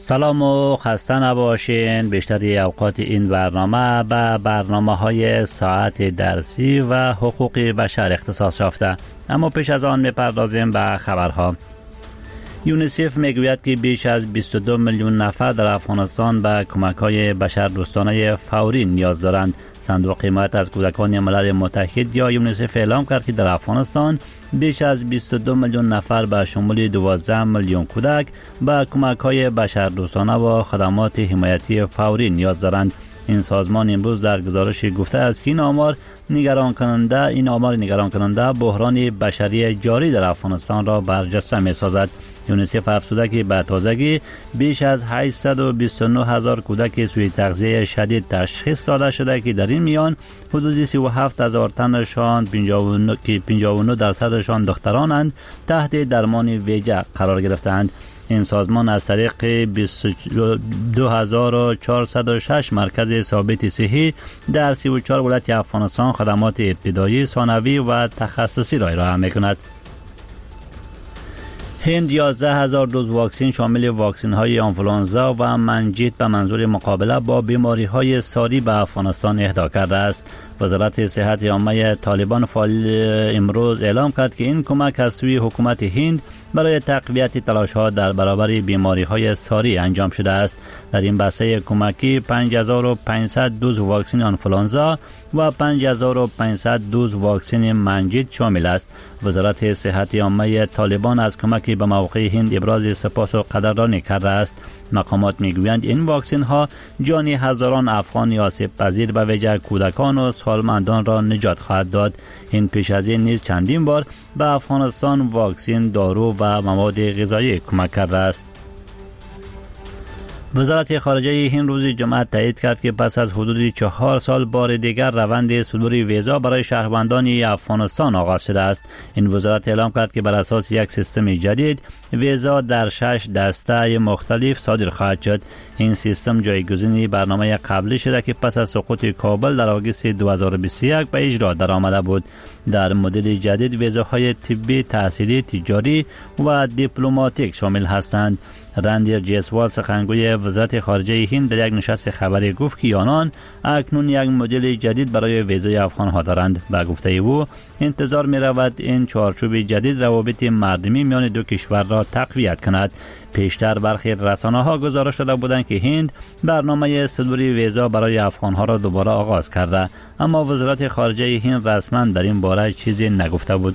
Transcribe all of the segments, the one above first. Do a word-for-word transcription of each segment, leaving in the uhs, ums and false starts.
سلام و خسته نباشین. بیشتری اوقات این برنامه به برنامه های ساعت درسی و حقوق بشر اختصاص یافته. اما پیش از آن میپردازیم به خبرها. یونیسف میگوید که بیش از بیست و دو میلیون نفر در افغانستان به کمک‌های بشردوستانه فوری نیاز دارند. صندوق حمایت از کودکان ملل متحد یا یونیسف اعلام کرد که در افغانستان بیش از بیست و دو میلیون نفر به شمول دوازده میلیون کودک به کمک‌های بشردوستانه و خدمات حمایتی فوری نیاز دارند. این سازمان امروز در گزارشی گفته است که این آمار نگران کننده این آمار نگران کننده بحران بشری جاری در افغانستان را برجسته می‌سازد. یونیسف افزوده که به تازگی بیش از هشتصد و بیست و نه هزار کودک سوی تغذیه شدید تشخیص داده شده که در این میان حدود سی و هفت هزار تنشان پنجاه و نه که پنجاه و نه درصدشان دخترانند تحت درمان ویژه قرار گرفتند. این سازمان از طریق بیست و دو هزار و چهارصد و شش مرکز ثابت صحی در سی و چهار ولایت افغانستان خدمات ابتدایی، ثانوی و تخصصی را ارائه می‌کند. هند یازده هزار دوز واکسن شامل واکسن های آنفولانزا و منجیت به منظور مقابله با بیماری های ساری به افغانستان اهدا کرده است. وزارت صحت عامه طالبان فعال امروز اعلام کرد که این کمک از سوی حکومت هند برای تقویت تلاش ها در برابر بیماری های ساری انجام شده است. در این بسته کمکی پنج هزار و پانصد دوز واکسن آنفولانزا و پنج هزار و پانصد دوز واکسن منجیت شامل است. وزارت صحت عامه طالبان از کمک به موقع هند ابراز سپاس و قدردانی کرده است. مقامات میگویند این واکسن ها جان هزاران افغان آسیب پذیر به ویژه کودکان و سالمندان را نجات خواهد داد. این پیش از این نیز چندین بار به افغانستان واکسن، دارو و مواد غذایی کمک کرده است. وزارت خارجه هند روز جمعه تایید کرد که پس از حدود چهار سال بار دیگر روند صدور ویزا برای شهروندان افغانستان آغاز شده است. این وزارت اعلام کرد که بر اساس یک سیستم جدید ویزا در شش دسته مختلف صادر خواهد شد. این سیستم جایگزین برنامه قبلی شده که پس از سقوط کابل در آگوست دو هزار و بیست و یک به اجرا درآمده بود. در مدل جدید ویزاهای طبی، تحصیلی، تجاری و دیپلماتیک شامل هستند. راندیر جیسوال سخنگوی وزارت خارجه هند در یک نشست خبری گفت که آنان اکنون یک مدل جدید برای ویزای افغان‌ها دارند. به گفته او انتظار می رود این چارچوب جدید روابط مردمی میان دو کشور را تقویت کند. پیشتر برخی رسانه‌ها گزارش داده بودند که هند برنامه صدور ویزا برای افغان‌ها را دوباره آغاز کرده، اما وزارت خارجه هند رسما در این باره چیزی نگفته بود.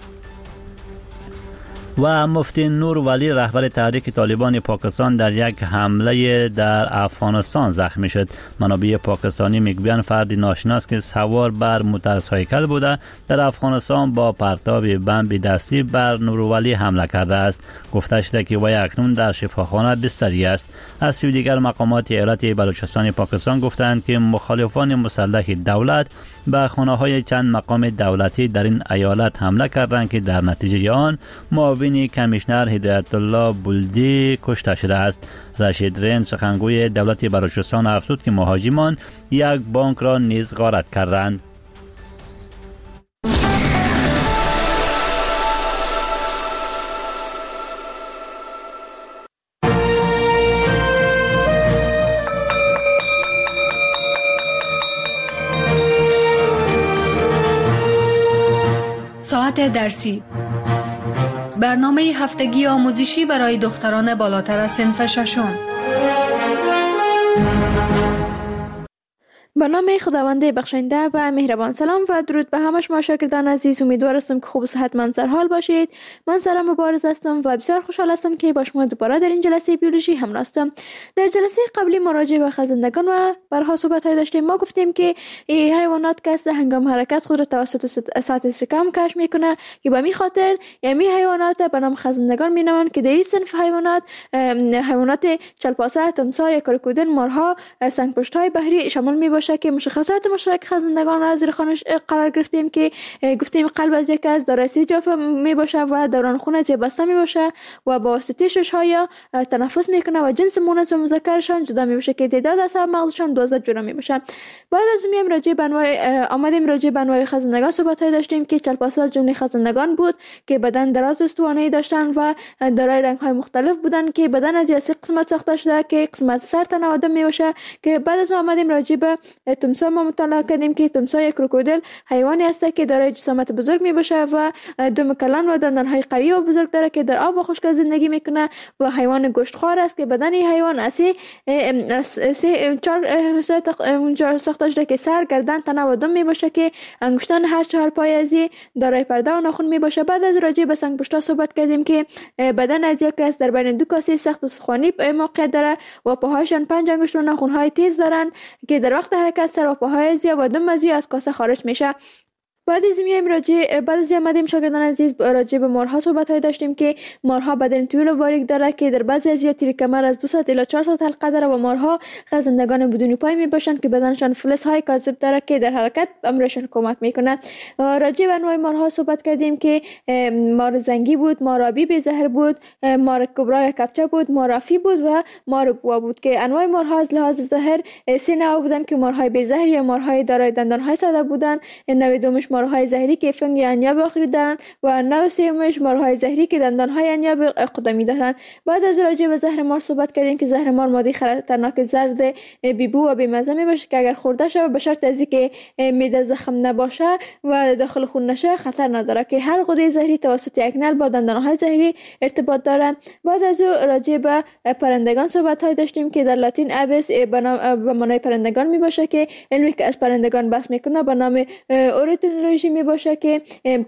و مفتی نور ولی رهبر تحریک طالبان پاکستان در یک حمله در افغانستان زخمی شد. منابع پاکستانی میگویند فرد ناشناس که سوار بر موتورسایکل بوده در افغانستان با پرتاب بمب دستی بر نور ولی حمله کرده است. گفته شده که وی اکنون در شفاخانه بستری است. از سوی دیگر مقامات ایالت بلوچستان پاکستان گفتند که مخالفان مسلح دولت به خانه‌های چند مقام دولتی در این ایالت حمله کردند که در نتیجه آن معاون کمیشنر هدایت الله بولدی کشته شده است. رشید رین سخنگوی دولت بلوچستان افزود که مهاجمان یک بانک را نیز غارت کردند. ساعت درسی، برنامه هفتگی آموزشی برای دختران بالاتر از صنف ششم. به نام خداوند بخشنده و مهربان. سلام و درود به همه شما شاگردان عزیز. امیدوار هستم که خوب و صحتمند سر حال باشید. من سارا مبارز هستم و بسیار خوشحال هستم که با شما دوباره در این جلسه بیولوژی همراه هستم. در جلسه قبلی ما راجع به خزندگان و برها صحبت داشتیم. ما گفتیم که حیوانات که هنگام حرکت خود را توسط سطح شکم کش میکنه که به می خاطر یمی حیوانات به نام خزندگان مینامند که در این صنف حیوانات حیوانات چلپاسه، تمساح، کارکودن، مارها، سنگپشت‌های بحری شامل می باشه که مشخصات مشترک خزندگان را زیر خانش قرار گرفتیم که گفتیم قلب از یک از دارای سی جوف می باشه و دوران خون از بسته می باشه و با واسطه شش ها تنفس میکنه و جنس مؤنث و مذکرشان جدا می باشه که تعداد اعصاب مغزشان دوازده جوره می باشه. بعد از میام راجع به انواع آمدیم راجع به انواع خزندگان صحبت های داشتیم که چلپاسه از جمله خزندگان بود که بدن دراز استوانه‌ای داشتن و دارای رنگ های مختلف بودن که بدن از سه قسمت ساخته شده که قسمت سر تن آدم می باشه. که بعد از آمدیم راجع به تمساح ما مطالعه کردیم که تمساح یک کروکودیل حیوانی است که دارای جسامت بزرگ می باشه و دم کلان و دندان های قوی و بزرگ داره که در آب و خشک زندگی میکنه و حیوان گوشتخوار است که بدن این حیوان اسی سه چهار ساخته شده که سر، گردن، تنه و دم می باشه که انگشتان هر چهار پای ازی دارای پرده و ناخن می باشه. بعد از راجع به سنگ پشتا صحبت کردیم که بدن از یک کس در بین دو کاسه سخت و سخوانی موقعیت داره و پاهایشان پنج انگشت و ناخن های تیز دارن که در وقت حرکت سر و پاهای ازی و دم ازی از کاسه خارج میشه. بعد از میایم راجع بعد از آمدیم شاگردان عزیز راجع به مارها صحبت های داشتیم که مارها بدن طویل و باریک داره که در بعضی از تیر کمر از دو ساعت الی چهار ساعت حلقه داره و مارها خزندگان بدون پای می باشند که بدنشان فلز های کاذب داره که در حرکت امرشان کمک میکنه. راجع به انواع مارها صحبت کردیم که مار زنگی بود، مار آبی بی زهر بود، مار کبرا یا کپچه بود، مار افی بود و مار بوا بود که انواع مارها از لحاظ زهر سه نوع بودن که مارهای بی زهر یا مارهای دارای دندان های ساده بودن، نوع دومش مارهای زهری که فنگ یا انیاب آخری دارن و نوع سومش مارهای زهری که دندانهای انیاب قدمی دارن. بعد از راجع به زهر مار صحبت کردیم که زهر مار ماده خطرناک زرد بیبو و بیمزه می باشه که اگر خورده شود به شرط از اینکه معده زخم نباشه و داخل خون نشه خطر نداره که هر غده زهری توسط یک نل با دندانهای زهری ارتباط داره. بعد از راجع به پرندگان صحبت های داشتیم که در لاتین ابس به معنای پرندگان می باشه که علمی که از پرندگان بحث میکنه به نام اورنیتولوژی می باشه که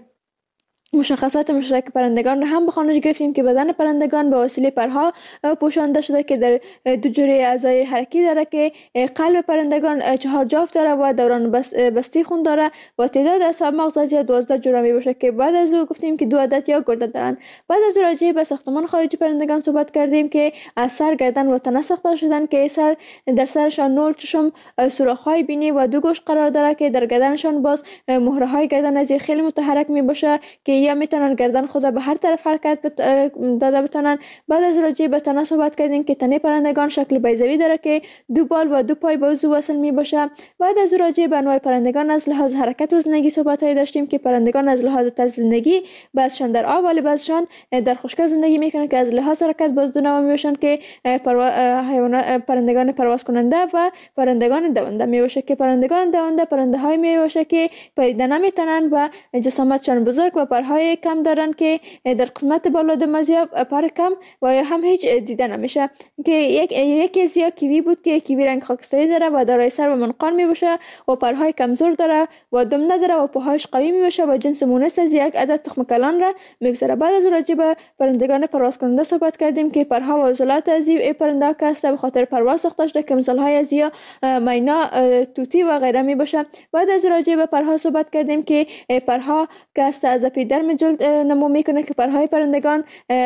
مشخصات مشترک پرندگان را هم به خوانش گرفتیم که بدن پرندگان به وسیله پرها پوشانده شده که در دو جوره اعضای حرکی داره که قلب پرندگان چهار جاف داره و دوران بس بستی خون داره و تعداد اعصاب مغز از دوازده جوره می باشه که بعد از او گفتیم که دو عدد یا گرده دارن. بعد از راجع به ساختمان خارجی پرندگان صحبت کردیم که از سر، گردن و تنه ساخته شدن که سر در سرشان نول، چشم، سوراخ‌های بینی و دو گوش قرار داره که در گردنشان باز مهره‌های گردن از خیلی متحرک می باشه که یا میتونن گردن خود به هر طرف حرکت بت... داده بتونن. بعد از راجع به تنه صحبت کردیم که تنه پرندگان شکل بیضوی داره که دو بال و دو پای به عضو وصل می باشه. بعد از راجع به انواع پرندگان از لحاظ حرکت و زندگی صحبت های داشتیم که پرندگان از لحاظ طرز زندگی بعضشان در آب ولی بعضشان در خشکی زندگی میکنن که از لحاظ حرکت باز دو نوع می باشن که پروا... حیوانات پرندگان پرواز کننده و پرندگان دونده می باشه که پرندگان دونده پرنده های می باشه که پریدن نمیتونن و جسامتشان بزرگ و پرهای کم دارن که در قسمت بالا دمازیا پر کم و یا هم هیچ دیده نمیشه که یک یکی از یا کیوی بود که کیوی رنگ خاکستری داره و دارای سر و منقار می باشه و پرهای کمزور داره و دم نداره و پاهاش قوی می باشه و جنس مونس از یک عدد تخم کلان را میگذاره. بعد از راجع به پرندگان پرواز کننده صحبت کردیم که پرها و عضلات از این پرنده که به خاطر پرواز ساخته شده که مثال های از یا مینا، توتی و غیره می باشه. بعد از راجع به پرها صحبت کردیم که پرها که از اپیدرم جلد نمو میکنه که پرهای پرندگان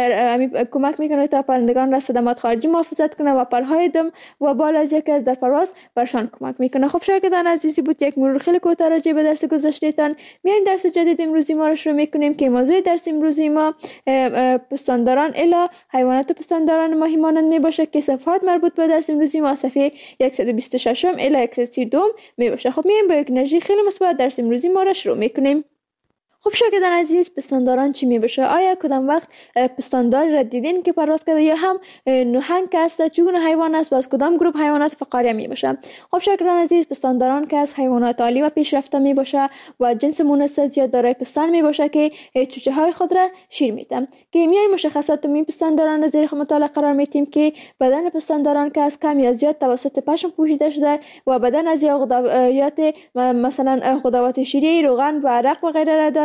کمک میکنه تا پرندگان را صدمات خارجی محافظت کنه و پرهای دم و بال از یکی از در پرواز برشان کمک میکنه. خب شاگردان عزیزی بود یک مرور خیلی کوتاه راجع به درس گذشتهتان. میایم درس جدید امروزی ما رو شروع میکنیم که موضوع درس امروزی ما پستانداران الی حیوانات پستانداران ماهی مانند میباشه که صفحات مربوط به درس امروزی ما صفحه صد و بیست و شش الی صد و سی و دو میباشه. خب میایم با یک انرژی خیلی مثبت درس امروزی ما رو شروع میکنیم. خب شاگردان عزیز پستانداران چی می باشه؟ آیا کدام وقت پستاندار را دیدین که پرواز کرده یا هم نهنگ که است چگونه حیوان است و از کدام گروه حیوانات فقاریه می باشه؟ خب شاگردان عزیز پستانداران که از حیوانات عالی و پیشرفته می باشه و جنس مونس زیاد دارای پستان می باشه که چوچه های خود را شیر میدن. که میای مشخصات می پستانداران را زیر مطالعه قرار میتیم که بدن پستانداران که از کم یا زیاد توسط پشم پوشیده شده و بدن از یا غدوات مثلا غدوات شیری، روغن و عرق و غیره را داره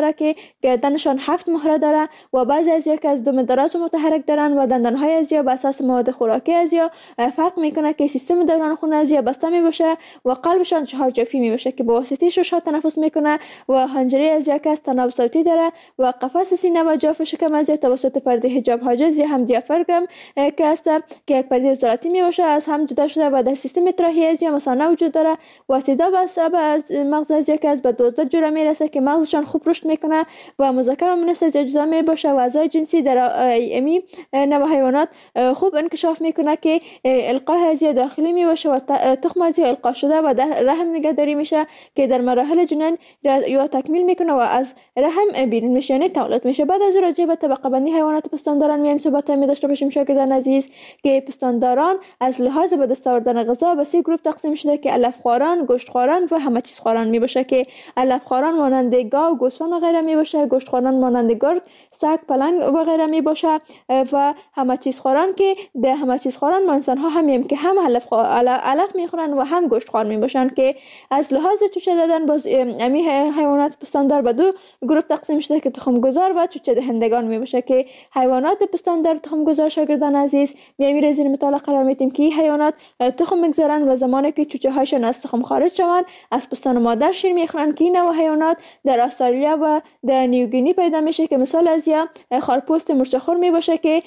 داره که گردنشان هفت مهره داره و بعضی از یا که از دم دراز و متحرک دارن و دندانهای از یا به اساس مواد خوراکی از یا فرق میکنه که سیستم دوران خون از یا بسته می باشه و قلبشان چهار جوفی می باشه که به واسطه ششها تنفس میکنه و حنجره از یا که از تناب صوتی داره و قفس سینه و جوف شکم از یا توسط پرده حجاب حاجز یا هم دیافراگم که است که یک پرده عضلاتی می باشه از هم جدا شده و در سیستم تراهی از یا مثانه وجود داره و صدا به سبب از مغز از یا که از به دوازده جوره میرسه که مغزشان خوب رشد میکنه و مذکر و مؤنث اجزا می باشه و اعضای جنسی در امی نوع حیوانات خوب انکشاف میکنه که القاح از یا داخلی می باشه و تخم از یا القا شده و در رحم نگهداری میشه که در مراحل جنین یا تکمیل میکنه و از رحم بیرون میشه یعنی تولد میشه. بعد از راجع به طبقه بندی حیوانات پستانداران میایم صحبت می داشته باشیم شاگردان عزیز که پستانداران از لحاظ به دست آوردن غذا به سه گروه تقسیم شده که علف خواران، گوشت خواران و همه چیز خواران می باشه که علف خواران مانند گاو، گوسفند و غیره می باشه، گوشت خواران مانند گرگ، سگ، پلنگ و غیره می باشه و همه چیز خواران که ده همه چیز خواران ما انسان ها همیم که هم علف خو... علف میخورن و هم گوشت خوار می باشن که از لحاظ چوچه دادن باز امی حیوانات پستاندار به دو گروه تقسیم شده که تخم گذار و چوچه دهندگان می باشه که حیوانات پستاندار تخم گذار شاگردان عزیز میایم زیر مطالعه قرار میدیم که حیوانات تخم میگذارن و زمانی که چوچه هاشون از تخم خارج شوند از پستان مادر شیر میخورن که این نوع حیوانات در استرالیا و در نیوگینی پیدا میشه که مثال از یا خارپوست مرچخور می باشه که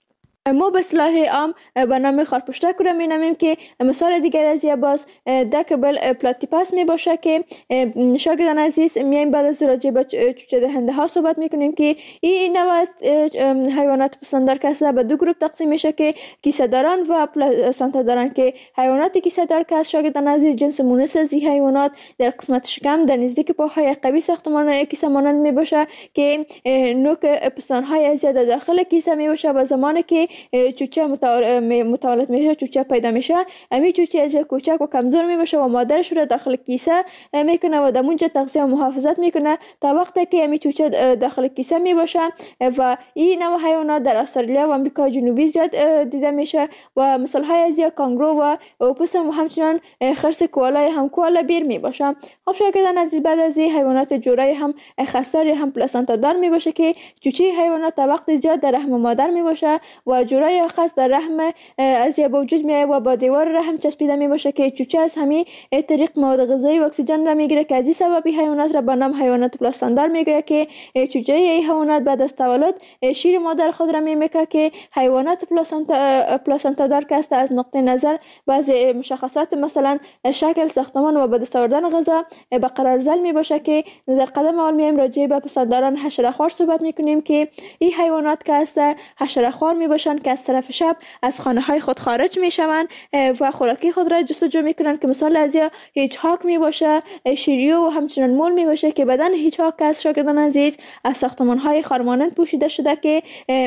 ما به اصطلاح عام به نام خارپشتک رو می‌نامیم که مثال دیگر از یا باز دکبل پلاتیپاس می باشه که شاگردان عزیز میایم بعد از راجع به چوچه دهنده ها صحبت میکنیم که این نوع از حیوانات پستاندار که به دو گروه تقسیم میشه که کیسه داران و پلاسانتا دارن که حیوانات کیسه دار که شاگردان عزیز جنس مونس از این حیوانات در قسمت شکم در نزدیک پاهای قوی ساختمان کیسه مانند می باشه که نوک پستان های از یا داخل کیسه می باشه و زمانی که چوچه متولد میشه چوچه پیدا میشه امی چوچه از کوچک و کمزور می باشه و مادرش رو داخل کیسه میکنه و در اونجا تغذیه و محافظت میکنه تا وقتی که امی چوچه داخل کیسه می باشه و این نوع حیوانات در استرالیا و آمریکا جنوبی زیاد دیده میشه و مثال های از یا کانگرو و اوپوس و همچنان خرس کوالای هم کوالا بیر می باشه. خب شاگردان عزیز بعد از این حیوانات جوره هم خستار هم پلاسانتا دار می باشه که چوچه حیوانات تا وقت زیاد در رحم مادر می باشه و جوره خاص در رحم از یا وجود میاد و با دیوار رحم چسبیده می باشه که چوچه از همین طریق مواد غذایی و اکسیژن را میگیره که از این سبب حیوانات را به نام حیوانات پلاساندار میگه که چوچه ای حیوانات بعد از تولد شیر مادر خود را میمیکه که حیوانات پلاسانتا پلاسانتا دار که است از نقطه نظر بعضی مشخصات مثلا شکل ساختمان و به دست آوردن غذا به قرار زل می باشه که در قدم اول میایم راجع به پستانداران حشره‌خوار صحبت میکنیم که این حیوانات که است حشره‌خوار می باشن که از طرف شب از خانه های خود خارج می شوند و خوراکی خود را جستجو می کنند که مثال از یا هیچهاک می باشه، شیریو و همچنان مول می باشه که بدن هیچهاک از شاگردان عزیز از ساختمان های خارمانند پوشیده شده که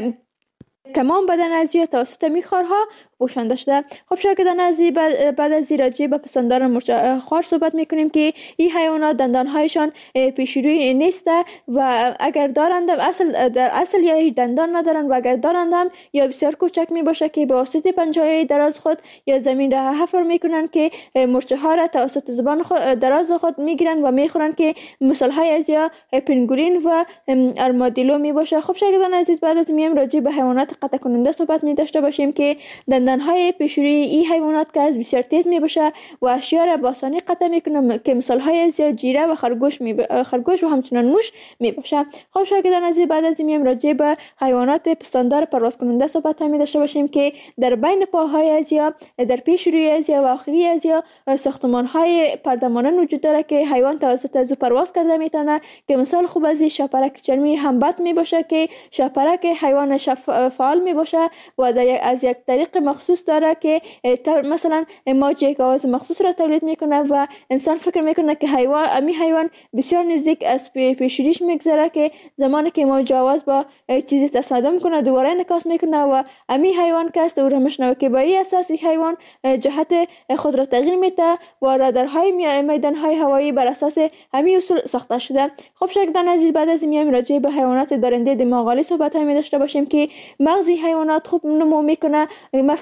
تمام بدن از یا توسط میخوارها پوشانده شده. خب شاگردان عزیز بعد از راجع به پستانداران مرچخوار صحبت میکنیم که این حیوانات دندانهایشان پیشروی نیست و اگر دارند اصل در اصل یا هیچ دندان ندارند و اگر دارند هم یا بسیار کوچک می باشه که به واسطه پنجه‌های دراز خود یا زمین را حفر میکنند که مرچه ها را توسط زبان خود دراز خود میگیرند و میخورند که مثال های از یا پنگوئن و ارمادیلو می باشه. خب شاگردان عزیز بعد از میایم راجع به حیوانات قطع کننده صحبت می داشته باشیم که دندانهای پیشروی این حیوانات که از بسیار تیز می باشه و اشیا را با آسانی قطع میکنه که مثال های از جیره و خرگوش می ب... خرگوش و همچنان موش می باشه. خب شاگردان عزیز بعد از میایم راجع به حیوانات پستاندار پرواز کننده صحبت می داشته باشیم که در بین پاهای از یا در پیشروی از یا و آخری از یا ساختمان های پردمانان وجود داره که حیوان توسط از پرواز کرده میتونه که مثال خوب از شپرک چرمی همبت می باشه که شپرک حیوان شف... فعال می باشه و در از یک طریق مخصوص داره که مثلا موج یک آواز مخصوص را تولید میکنه و انسان فکر میکنه که حیوان امی حیوان بسیار نزدیک از پیشریش میگذره که زمانی که موج آواز با چیزی تصادم کنه دوباره انعکاس میکنه و امی حیوان که است او را میشنوه که با این اساس حیوان جهت خود را تغییر میده و رادارهای میدانهای هوایی بر اساس همین اصول ساخته شده. خب شاگردان عزیز بعد از میایم راجع به حیوانات دارنده دماغالی صحبت های می داشته باشیم که مغز حیوانات خوب نمو میکنه. مثلا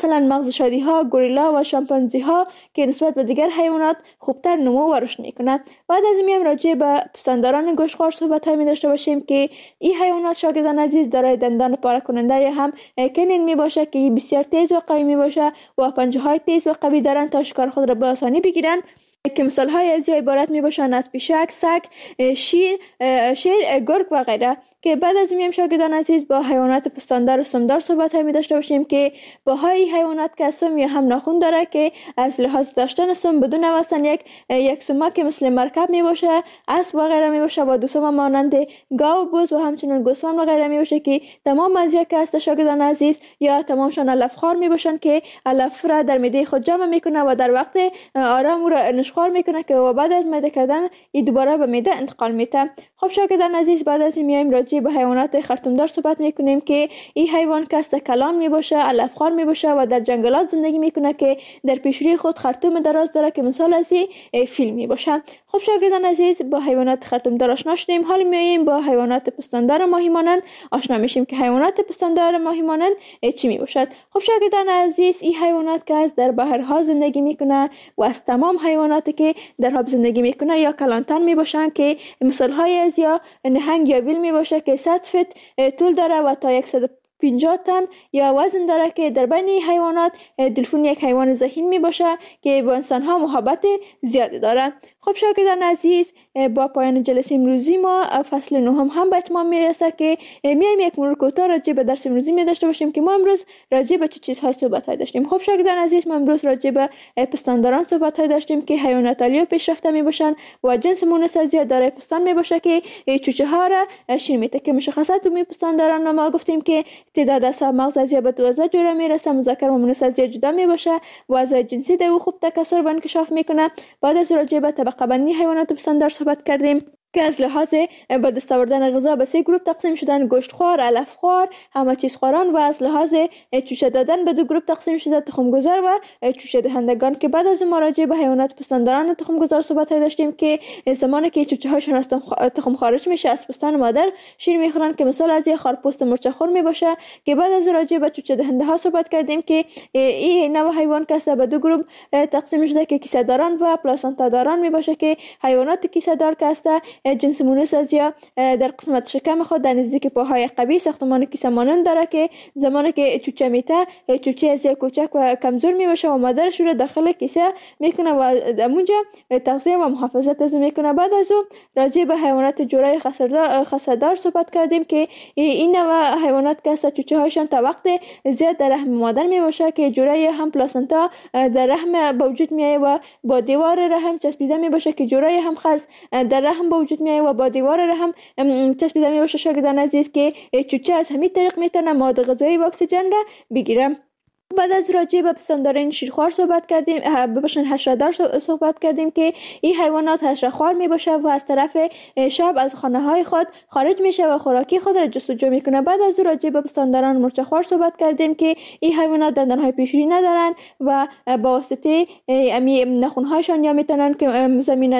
مثلا مغز شادی ها، گوریلا و شامپانزی ها که نسبت به دیگر حیوانات خوبتر نمو و رشد میکنه. بعد از این راجع به پستانداران گوشتخوار صحبت می داشته باشیم که این حیوانات شاگردان عزیز دارای دندان پاره کننده یا هم کنین می باشه که بسیار تیز و قوی می باشه و پنجه های تیز و قوی دارن تا شکار خود را به آسانی بگیرن، که مثال های از یا عبارت می باشند از پیشک، سگ، شیر، شیر، گرگ و غیره. که بعد از این شاگردان عزیز با حیوانات پستاندار و سمدار صحبت های می داشته باشیم که با های حیوانات که سم یا هم ناخن داره که از لحاظ داشتن سم بدون واسن یک یک سم که مثل مرکب می باشه، اسب و غیره می باشه و دو سم مانند گاو، بز و همچنین گوسفند و غیره می باشه که تمام از یک است شاگردان عزیز یا تمامشان علف خوار می باشن که علف را در معده خود جمع میکنه و در وقت آرام را نشخوار میکنه که و بعد از معده کردن این دوباره به معده انتقال میده. خب شاگردان عزیز بعد از این میایم راجع به حیوانات خرطومدار صحبت میکنیم که این حیوان کس کلان می باشه، علف خوار می باشه و در جنگلات زندگی میکنه که در پیشروی خود خرطوم دراز داره که مثال از این فیل می باشه. خب شاگردان عزیز با حیوانات خرطومدار آشنا شدیم، حالا میایم با حیوانات پستاندار ماهی مانند آشنا میشیم که حیوانات پستاندار ماهی مانند چی می باشد. خب شاگردان عزیز این حیوانات که از در بحرها زندگی میکنه و از تمام حیواناتی که در آب زندگی میکنه یا کلانتر می باشن که مثال های از یا نهنگ یا ویل می باشه که صد فت طول داره و تا صد و پنجاه تن یا وزن داره که در بین حیوانات دلفین یک حیوان ذهین می باشه که با انسان ها محبت زیادی داره. خب شاگردان عزیز با پایان جلسه امروزی ما فصل نهم هم به اتمام میرسه که میایم یک مرور کوتاه راجع به درس امروزی می داشته باشیم که ما امروز راجع به چه چیزهای صحبت های داشتیم. خب شاگردان عزیز ما امروز راجع به پستانداران صحبت های داشتیم که حیوانات عالی و پیشرفته می باشن و جنس مونس از زیاد دارای پستان می باشه که چوچه ها را شیر میده که مشخصات می پستانداران ما گفتیم که تعداد اعصاب مغز از به دوازده جوره میرسه، مذکر و مؤنث از جدا می باشه و اعضای جنسی در او خوب تکثر و انکشاف میکنه. بعد از راجع به طبقه بندی حیوانات پستاندار صحبت کردیم که از لحاظ به دست آوردن غذا به سه گروه تقسیم شدن: گوشتخوار، علفخوار، همه چیز خواران، و از لحاظ چوچه دادن به دو گروه تقسیم شده: تخمگذار و چوچه دهندگان. که بعد از اون راجع به حیوانات پستانداران و تخمگذار صحبت داشتیم که زمانی که چوچه هاشون از تخم خارج میشه از پستان مادر شیر میخورن که مثال از خارپوست مرچخور می باشه. که بعد از راجع به چوچه دهنده ها صحبت کردیم که این نوع حیوان که به دو گروه تقسیم شده که کیسه داران و پلاسانتا داران می باشه که حیوانات کیسه دار که جنس مونس از یا در قسمت شکم خود در نزدیک پاهای قوی ساختمان کیسه مانند داره که زمانی که چوچه میته چوچه از یا کوچک و کمزور می باشه و مادرش رو داخل کیسه میکنه و اونجا تغذیه و محافظت از اون میکنه. بعد از اون راجع به حیوانات جورای خسردار صحبت کردیم که این نوع حیوانات که چوچه هاشون تا وقت زیاد در رحم مادر می باشه که جورای هم پلاسنتا در رحم به وجود میایه و با دیوار رحم چسبیده می باشه که جورای هم خز در رحم به وجود میایه و با دیوار رحم چسبیده می باشه. شاگردان عزیز که چوچه از همین طریق میتونه مواد غذایی و اکسیژن را بگیره. بعد از راجع به پستانداران شیرخوار صحبت کردیم، ببخشید حشره‌دار صحبت کردیم که این حیوانات حشره‌خوار می باشه و از طرف شب از خانه های خود خارج میشه و خوراکی خود را جستجو میکنه. بعد از راجع به پستانداران مرچخوار صحبت کردیم که این حیوانات دندانهای پیشوری ندارن و با واسطه امی نخونهایشان یا میتونن که زمین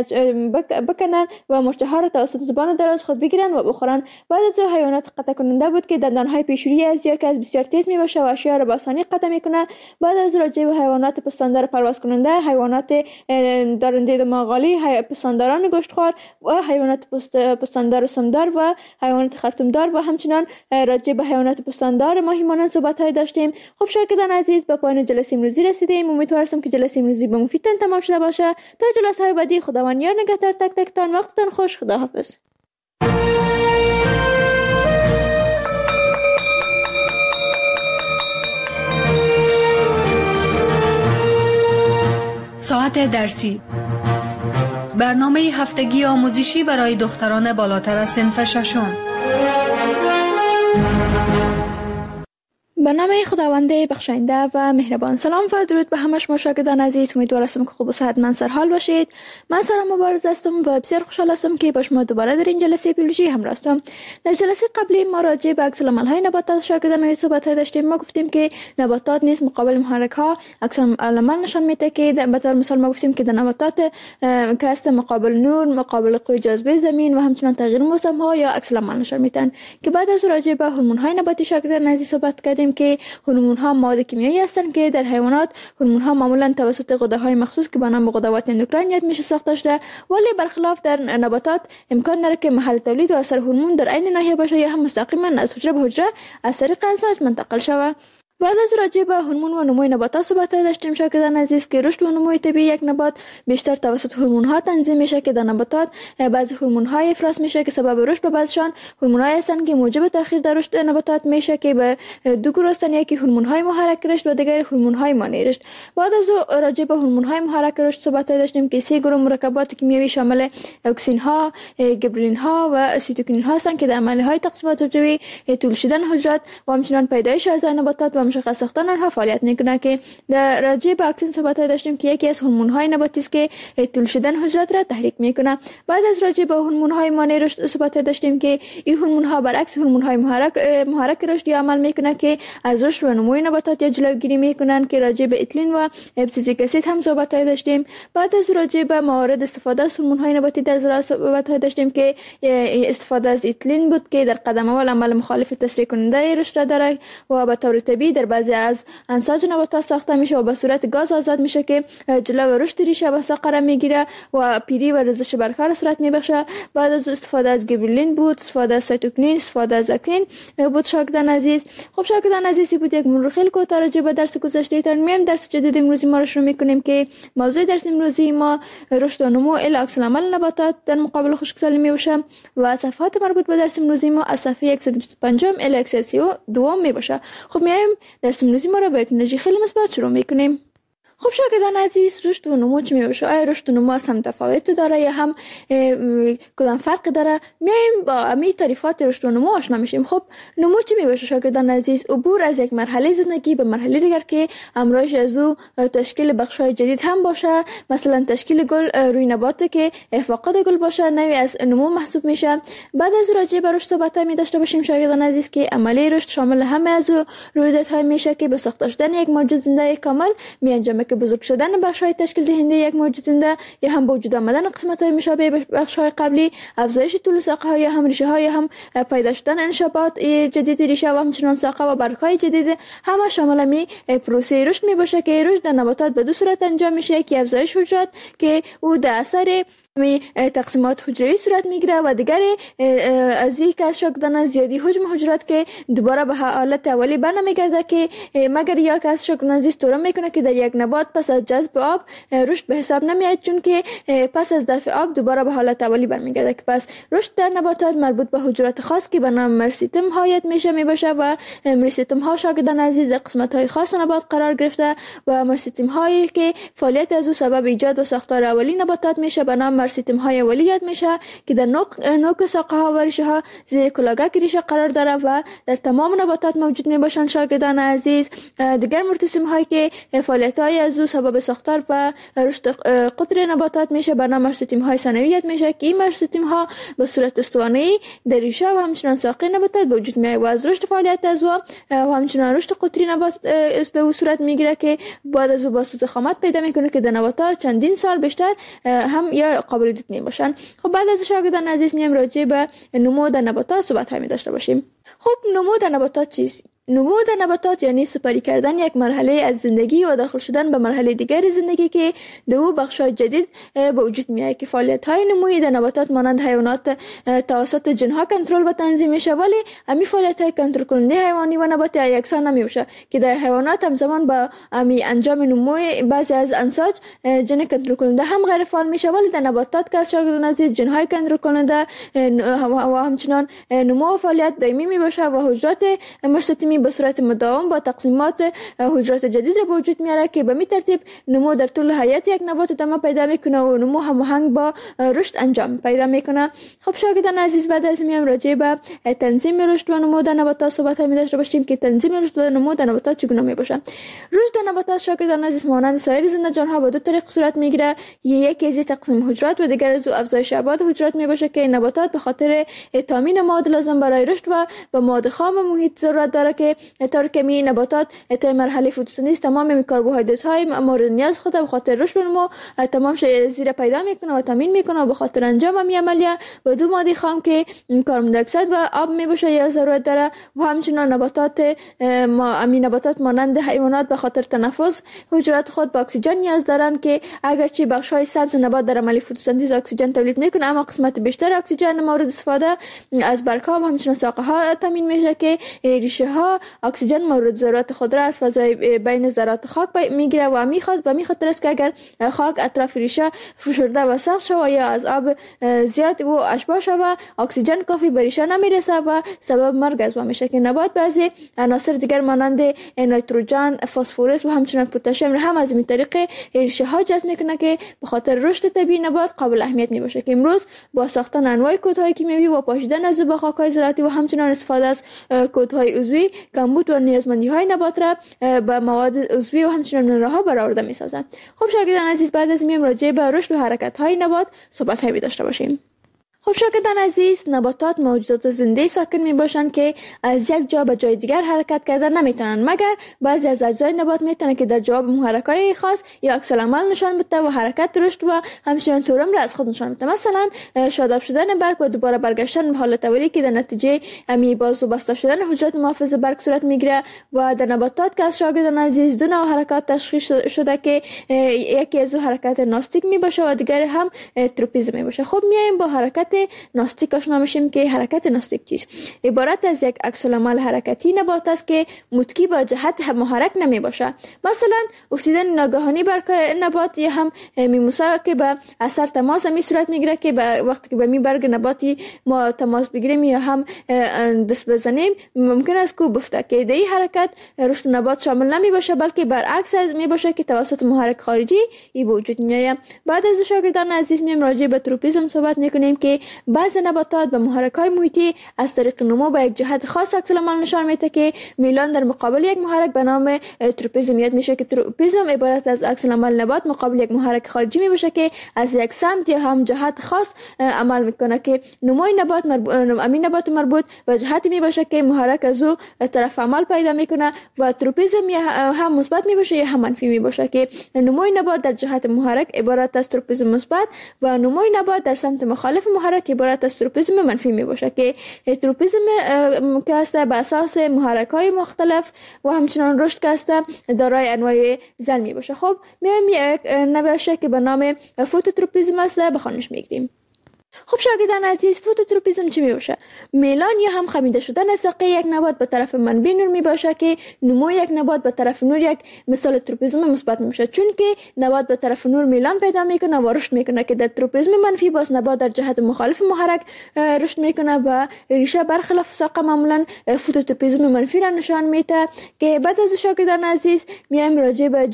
بکنن و مرچه ها را توسط زبان دراز خود بگیرن و بخورن. بعد از حیوانات قطع کننده بود که دندانهای پیشوری از یا که از بسیار تیز می باشه و اشیا را با آسانی قطع کنه. بعد از راجع به حیوانات پستاندار پرواز کننده، حیوانات دارنده دماغالی، پستانداران گوشتخوار و حیوانات پستاندار سمدار و حیوانات خرطومدار و همچنان راجع به حیوانات پستاندار ماهی مانند صحبت های داشتیم. خب شاگردان عزیز به پایان جلسه امروزی رسیدیم. امیدوارم که جلسه امروزی به مفیدتان تمام شده باشه. تا جلسه های بعدی خداوند یار نگهدار تک تک تان. وقتتان خوش. خداحافظ. ساعت درسی، برنامه هفتگی آموزشی برای دختران بالاتر از صنف ششم. به نام خداوند بخشاینده و مهربان. سلام و درود به همه شما شاگردان عزیز. امیدوارم که خوب و صحتمند سرحال باشید. من سارا مبارز هستم و بسیار خوشحال هستم که با شما دوباره در این جلسه بیولوژی همراه هستم. در جلسه قبلی ما راجع به عکس‌العمل‌های نباتات شاگردان عزیز صحبت داشتیم. ما گفتیم که نباتات نیز مقابل محرک‌ها عکس‌العمل نشان میده که به طور مثال ما گفتیم که در نباتات که هست مقابل نور، مقابل قوه جاذبه زمین و همچنین تغییر موسم‌ها یا عکس‌العمل نشان میدن. که بعد از راجع به هورمون‌های نباتی شاگردان عزیز صحبت کردیم داشتیم که هورمون ها مواد کیمیایی هستند که در حیوانات هورمون ها معمولا توسط غده‌های مخصوص که به نام غدوات اندوکراین میشه ساخته شده، ولی برخلاف در نباتات امکان داره که محل تولید و اثر هورمون در عین ناحیه باشه یا هم مستقیما از حجره به حجره از طریق انساج منتقل شود. بعد از راجع به هورمون و نموی نباتات صحبت داشتیم شاگردان عزیز که رشد و نموی طبیعی یک نبات بیشتر توسط هورمون ها تنظیم میشه که در نباتات بعضی هورمون های افراز میشه که سبب رشد و بعضشان هورمون های هستند که موجب تاخیر در رشد نباتات میشه که به دو گروه هستند، یکی هورمون های محرک رشد و دیگر هورمون های مانع رشد. بعد از راجع به هورمون های محرک رشد صحبت داشتیم که سه گروه مرکبات کیمیایی شامل اکسین ها، گبرلین ها و سیتوکینین ها هستند که در عملیه های تقسیمات حجروی، طول شدن حجرات و همچنین پیدایش اعضای نباتات و مشخص ساختن آنها فعالیت میکنه. که در راجع به اکسین صحبت داشتیم که یکی از هورمون های نباتی است که طول شدن حجرات را تحریک میکنه. بعد از راجع به هورمون های مانع رشد صحبت داشتیم که این هورمون ها برعکس هورمون های محرک محرک رشد عمل میکنه که از رشد و نموی نباتات یا جلوگیری میکنن که راجع به اتیلین و ابسیزیک اسید هم صحبت داشتیم. بعد از راجع به موارد استفاده از هورمون های نباتی در زراعت صحبت داشتیم که استفاده از اتیلین بود که در قدم اول عمل مخالف تسریع کننده رشد داره و به طور طبیعی در بعضی از انساج نباتات ساخته میشه و به صورت گاز آزاد میشه که جلو رشد ریشه و ساق قرار میگیره و پیری و ریزش برگها صورت میبخشه. بعد از استفاده از گبرلین بود، استفاده از سایتوکینین، استفاده از اکتین بود شاگردان عزیز. خب شاگردان عزیز بود یک مرور خیلی کوتاه راجع به درس گذشته تان میم درس جدید امروزی ما رو شروع میکنیم که موضوع درس امروزی ما رشد و نمو الی عکس العمل نباتات در مقابل خشکسالی میباشه و صفحات مربوط به درس امروزی ما از صفحه صد و بیست و پنج الی صد و دو میباشه. خب میایم درس امروزی ما رو با یک انرژی خیلی مثبت شروع میکنیم. خب شاگردان عزیز، رشد و نمو چی میشه؟ آیا رشد و نمو از هم تفاوت داره یا هم کدام فرق داره؟ میایم با امی تعریفات رشد و نمو آشنا میشیم. خب نمو چی میشه شاگردان عزیز؟ عبور از یک مرحله زندگی به مرحله دیگر که همراهش از او تشکیل بخشای جدید هم باشه، مثلا تشکیل گل روی نبات که فاقد گل باشه، نوعی از نمو محسوب میشه. بعد از راجع به رشد صحبت می داشته باشیم شاگردان عزیز که عملی رشد شامل همه از رویدادهای میشه که به ساخته شدن یک موجود زنده کامل می انجامه که بزرگ شدن بخش‌های تشکیل دهنده یک موجود زنده یا هم به وجود آمدن قسمت‌های مشابه بخش‌های قبلی، افزایش طول ساقه‌ها یا هم ریشه‌ها یا هم پیدا شدن انشابات جدید ریشه و همچنین ساقه و برگ‌های جدید، همه شامل می پروسه رشد میباشه که رشد در نباتات به دو صورت انجام میشه که افزایش حجرات که او در اثر می تقسیمات حجروی صورت میگیره و دیگری از یک از شاگردان زیادی حجم حجرات که دوباره به حالت اولی برنمیگرده که مگر یک از شاگردان زیست طور میکنه که در یک نبات پس از جذب آب رشد به حساب نمیاد، چون که پس از دفع آب دوباره به حالت اولی برمیگرده. که پس رشد در نباتات مربوط به حجرات خاص که به نام مرسیتم هایت میشه میباشه و مرسیتم ها شاگردان عزیز قسمت های خاص نبات قرار گرفته و مرسیتم هایی که فعالیت از او سبب ایجاد و ساختار اولی نباتات میشه به نام مرسیتم های اولی یاد میشه که در نوک نوک ساقه ها و ریشه ها زیر کلاگک ریشه قرار داره و در تمام نباتات موجود میباشن شاگردان عزیز. دیگر مرتسم هایی که فعالیت های از او سبب ساختار و رشد قطر نباتات میشه به نام مرسیتم های ثانوی یاد میشه که این مرسیتم ها به صورت اسطوانه‌ای در ریشه و همچنین ساقه نباتات به وجود میاد و از رشد فعالیت از او و همچنین رشد قطری نبات است صورت میگیره که بعد از او با سوز خامت پیدا میکنه که در نباتات چندین سال بیشتر هم یا قابل دید میباشن. خب بعد از شاگردان عزیز میام راجع به نمو در نباتات صحبت همی داشته باشیم. خب نمو در نباتات چیست؟ نمو در نباتات یعنی سپری کردن یک مرحله از زندگی و داخل شدن به مرحله دیگر زندگی که دو بخش‌های جدید به وجود میاد که فعالیت‌های نمویی در نباتات مانند حیوانات توسط جن‌ها کنترل و تنظیم میشه، ولی همین فعالیت‌های کنترل کننده حیوانی و نباتی یکسان نمیشه که در حیوانات همزمان با همین انجام نموی بعضی از انساج جن کنترل کننده هم غیر فعال میشه، ولی در نباتات که شاگردان عزیز جن‌های کنترل کننده و همچنین نمو و فعالیت دائمی میباشه و حجرات مرسیتمی به صورت مداوم با تقسیمات حجرات جدید را به وجود میاره که به می ترتیب نمو در طول حیات یک نبات ادامه پیدا میکنه و نمو هماهنگ با رشد انجام پیدا میکنه. خب شاگردان عزیز بعد از میام راجع به تنظیم رشد و نمو در نباتات صحبت می داشته باشیم که تنظیم رشد و نمو در نباتات چگونه میباشه. رشد در نباتات شاگردان عزیز مانند سایر زنده جان ها به دو طریق صورت میگیره، یکی از تقسیم حجرات و دیگر از افزایش ابعاد حجرات میباشه که نباتات به خاطر تامین مواد لازم برای رشد و به مواد خام محیط ضرورت داره که که طور که می نباتات تا مرحله فتوسنتز تمام کربوهیدرات های مورد نیاز خود به خاطر رشد و نمو تمام زیر پیدا میکنه و تامین میکنه و به خاطر انجام می عملیه و دو ماده خام که کربن دی اکساید و آب می باشه یا ضرورت داره و همچنین نباتات ما امین نباتات مانند حیوانات به خاطر تنفس حجرات خود با اکسیژن نیاز دارن که اگرچه بخش های سبز نبات در عمل فتوسنتز اکسیژن تولید میکنه اما قسمت بیشتر اکسیژن مورد استفاده از برگ ها و همچنین ساقه ها تامین میشه که ریشه ها اکسیژن مورد ضرورت خود را از فضای بین ذرات خاک میگیره و میخواد و میخاطر است که اگر خاک اطراف ریشه فشرده و سخت شود یا از آب زیاد و اشباح شود اکسیژن کافی به ریشه نمیرسه و سبب مرگ از او میشه که نبات بعضی عناصر دیگر مانند نیتروژن، فسفرس و همچنین پتاسیم هم از این طریق ریشه ها جذب میکنه که به خاطر رشد طبیعی نبات قابل اهمیت میباشه که امروز با ساختن انواع کودهای کیمیایی و پاشیدن از با خاک‌های زراعتی و همچنین استفاده از کودهای عضوی کمبود و نیازمندی های نبات را به مواد عضوی و همچنین منرال‌ها برآورده میسازند. خب شاگردان عزیز بعد از میم راجع به رشد و حرکت های نبات صحبت هایی داشته باشیم. خب شاگردان عزیز نباتات موجودات زنده ساکن می باشند که از یک جا به جای دیگر حرکت کردن نمیتونن مگر بعضی از اجزای نبات میتونن که در جواب محرک‌های خاص یا عکس العمل نشان بده و حرکت رشد و همچنین تورم را از خود نشان بده. مثلا شاداب شدن برگ و دوباره برگشتن به حالت اولی که در نتیجه امی باز و بسته شدن حجرات محافظ برگ صورت میگیره و در نباتات که از شاگردان عزیز دو نوع حرکات تشخیص شده که یکی از حرکت ناستیک می باشه و دیگر هم تروپیزم می باشه. خب میایم با حرکت ناستیک آشنا میشیم که حرکت ناستیک چیست؟ عبارت از یک عکس العمل حرکتی نبات است که متکی با جهت محرک نمی باشه. مثلا افتیدن ناگهانی بر نبات یا هم میموسا که به اثر تماس می صورت میگیره که به وقتی که به می برگ نباتی ما تماس بگیریم یا هم دست بزنیم ممکن است که بفته که در این حرکت رشد نبات شامل نمی باشه بلکه برعکس از می باشه که توسط محرک خارجی ای به وجود میآید. بعد از شاگردان عزیز میم راجع به تروپیزم صحبت میکنیم که بعضی نباتات به محرک‌های محیطی از طریق نمو به یک جهت خاص عکس العمل نشان میده که میلان در مقابل یک محرک به نام تروپیزم یاد میشه که تروپیزم عبارت از عکس العمل نبات مقابل یک محرک خارجی می باشه که از یک سمت یا هم جهت خاص عمل میکنه که نموی نبات مربوط امین نبات مربوط به جهتی می باشه که محرک از او طرف عمل پیدا میکنه و تروپیزم یا هم مثبت می باشه یا هم منفی می باشه که نموی نبات در جهت محرک عبارت از تروپیزم مثبت و نموی نبات در سمت مخالف محرک عبارت از تروپیزم منفی می باشه که تروپیزم که است بر اساس محرک های مختلف و همچنان رشد که است دارای انواع زن می باشه. خب میایم یک نباشه که به نام فوتوتروپیزم است بخوانش میگیریم. خب شاگردان عزیز فوتوتروپیزم چی می باشه؟ میلان یا هم خمیده شدن ساقه یک نبات به طرف منبع نور می باشه که نمو یک نبات به طرف نور یک مثال تروپیزم مثبت می باشه چون که نبات به طرف نور میلان پیدا میکنه و رشد میکنه که در تروپیزم منفی باز نبات در جهت مخالف محرک رشد میکنه و ریشه برخلاف ساقه معمولا فوتوتروپیزم منفی را نشان میده که بعد از شاگردان عزیز میایم راجع به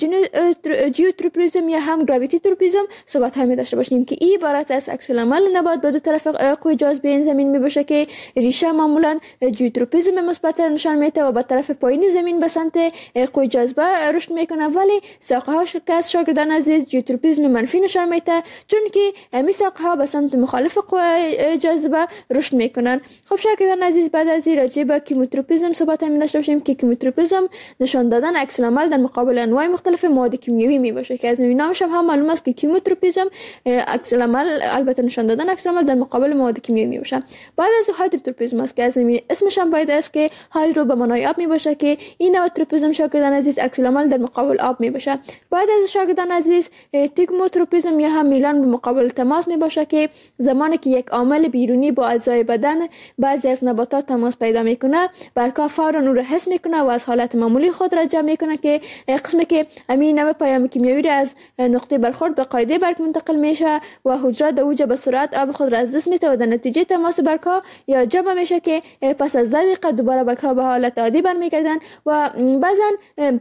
جیوتروپیزم یا هم گراویتی تروپیزم صحبت هم داشته باشیم که این عبارت از عکس العمل به دو طرف قوی جاذبه این زمین می باشه که ریشه معمولا جیوتروپیزم مثبت نشان میده و به طرف پایین زمین به سمت قوی جاذبه رشد میکنه ولی ساقه ها شکست شاگردان عزیز جیوتروپیزم منفی نشان میده چون که می ساقه ها به سمت مخالف قوی جاذبه رشد میکنن. خب شاگردان عزیز بعد از این راجع به کیموتروپیزم صحبت هم داشته باشیم که کیموتروپیزم نشان دادن عکس العمل در مقابل انواع مختلف مواد کیمیایی می باشه که از نامش هم معلوم است که کیموتروپیزم عکس العمل البته نشان دادن عکس العمل در مقابل مواد کیمیایی می باشه. بعد از هایدروتروپیزم است که از اسمش هم باید است که هایدرو به معنای آب می باشه که این نوع تروپیزم شاگردان عزیز عکس العمل در مقابل آب می باشه. بعد از شاگردان عزیز تیگموتروپیزم یا هم میلان به مقابل تماس می باشه که زمانی که یک عامل بیرونی با اعضای بدن بعضی از نباتات تماس پیدا میکنه برگ‌ها فوراً اون را حس میکنه و از حالت معمولی خود را جمع میکنه که قسمی که امین نوع پیام کیمیایی را از نقطه برخورد به قاعده برگ منتقل میشه و حجرات در اوج به سرعت آب خود را از دست میده و در نتیجه تماس برگ‌ها یا جمع میشه که پس از ده دقیقه دوباره برگ‌ها به حالت عادی برمیگردن و بعضا